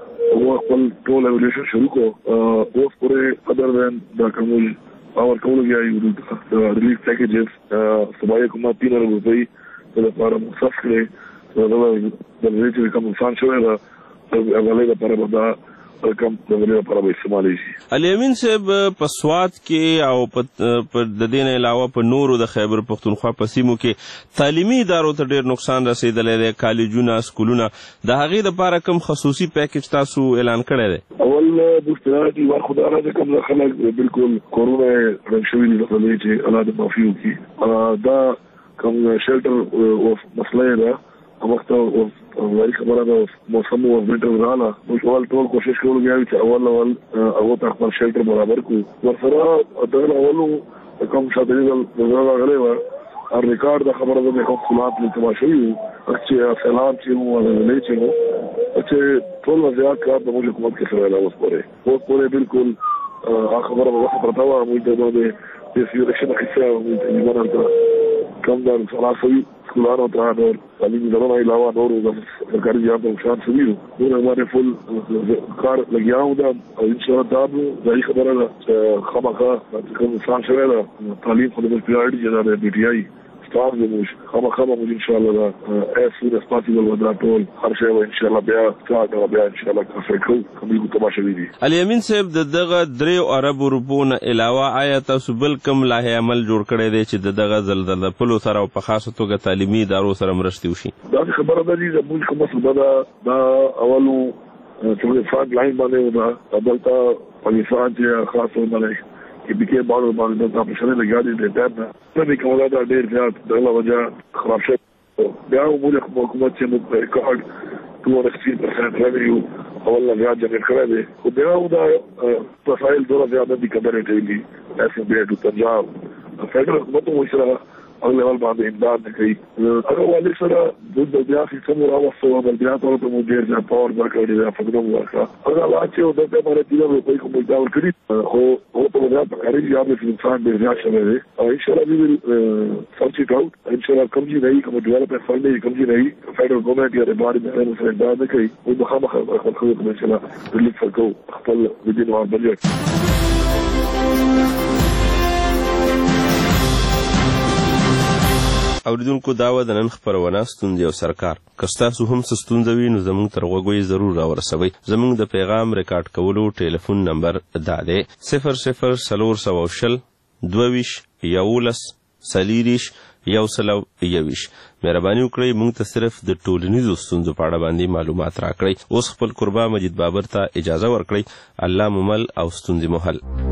او خپل ټول ایولیشن شروع کو اوس پورې ادر دین د کومل اور کول یې د ریلیف پیکیجز سبای کومه تین روپۍ د لپاره مخصص کړي دا د ریلیف کوم نقصان شوی دا هغه لپاره به رقم د ولې لپاره به استعمالي شي. علي امین صاحب په سواد کې او په د دې نه علاوه په نورو د خیبر پښتونخوا په سیمو کې تعلیمي ادارو ته ډېر نقصان رسیدلی دی، کالجونه، سکولونه، د هغې دپاره کوم خصوصي پیکیج تاسو اعلان کړی دی؟ اول د استراحتي ورخداره چې کوم خلک بالکل کورونا رنګ شوي دي دغه چې الله دې معافي وکړي دا کوم شیلټر او مسله ده وخت او وایي خبره ده موسم او وینټر رااله موږ اول ټول کوشش کوو چې اول اول هغه ته خپل شیلټر برابر کړو ورسره دا اولو کوم شاته د غلې و ار ریکارډ د خبره ده کوم خلاص لیکما شوی چې سلام چې مو نه چې مو چې ټول وضعیت کار د موږ حکومت کې سره لاوس پورې اوس پورې بالکل هغه خبره وخت پرتا و موږ د د سیورشن خصه موږ یې کم دا خلاصوي سکولانو ته نور تعلیمي ادارو علاوه نور د سرکاري جهاد او شان سوي نور باندې فل کار لګیاو دا او ان شاء الله دا ځای خبره ده خامخا کوم انسان شوی دا تعلیم خو د پیاړي جنا د بي ټي آی ستاسو د موږ خامخا موږ ان شاء الله دا اس سو د سپاتیبل ودا ټول هر شی ان شاء الله بیا څنګه بیا ان شاء الله کافرکو کوم یو تماشا وی دي. علي امین صاحب د دغه دریو عربو روپونه علاوه آیا تاسو بل کوم لایحه عمل جوړ کړی دی چې دغه زلزلې پلو سره او په خاصه توګه تعلیمي ادارو سره مرستې وشي؟ دا خبره ده چې موږ کومه څه ده دا اولو چې فرانک لاین باندې ودا دلته پاکستان چې خاصه باندې کې بکې باندې باندې د اپریشن لګیا دي د ټاپ نه نه کومه دا ډېر زیات دغه وجه خراب شو بیا موږ حکومت چې موږ ریکارډ دوه ویشت پرسنټ ریویو اول نه زیات جنریټ کړی دی خو بیا دا پروفایل دوه زیات دي کمرې ته دي اس بي ټو پنجاب فدرال حکومت مو سره اول لیول باندې امداد نه کوي هغه والي سره د بیا چې څومره راوستو د بیا ټول ته مو ډېر ځای پاور ورکړي دا فکرم ورکړه هغه لا چې د دې باندې د روپۍ کوم دا ورکړي خو هو په وجه په کاري یاد د انسان ډېر زیات شوی دی او ان شاء الله ویل سرچ اټ اوټ ان شاء الله کوم چې دی کوم ډیولپر فند دی کوم چې دی فدرال ګورنمنت یا د باندې د سره امداد کوي او مخامخ خپل خپل ان شاء الله ریلیف ورکو خپل د دې نوار بجټ. اوریدونکو دا و د نن خپرونه ستونزې او سرکار که ستاسو هم څه ستونزه وي نو زموږ تر غوږو یې ضرور راورسوئ. زموږ د پیغام ریکارډ کولو ټلیفون نمبر دا دی صفر صفر څلور سوه شل دوه ویشت یولس څلېرویشت یو سل او یوویشت. مهرباني وکړئ موږ ته صرف د ټولنیزو ستونزو په اړه باندې معلومات راکړئ. اوس خپل قربا مجید بابر ته اجازه ورکړئ. الله مو مل او ستونزې مو حل.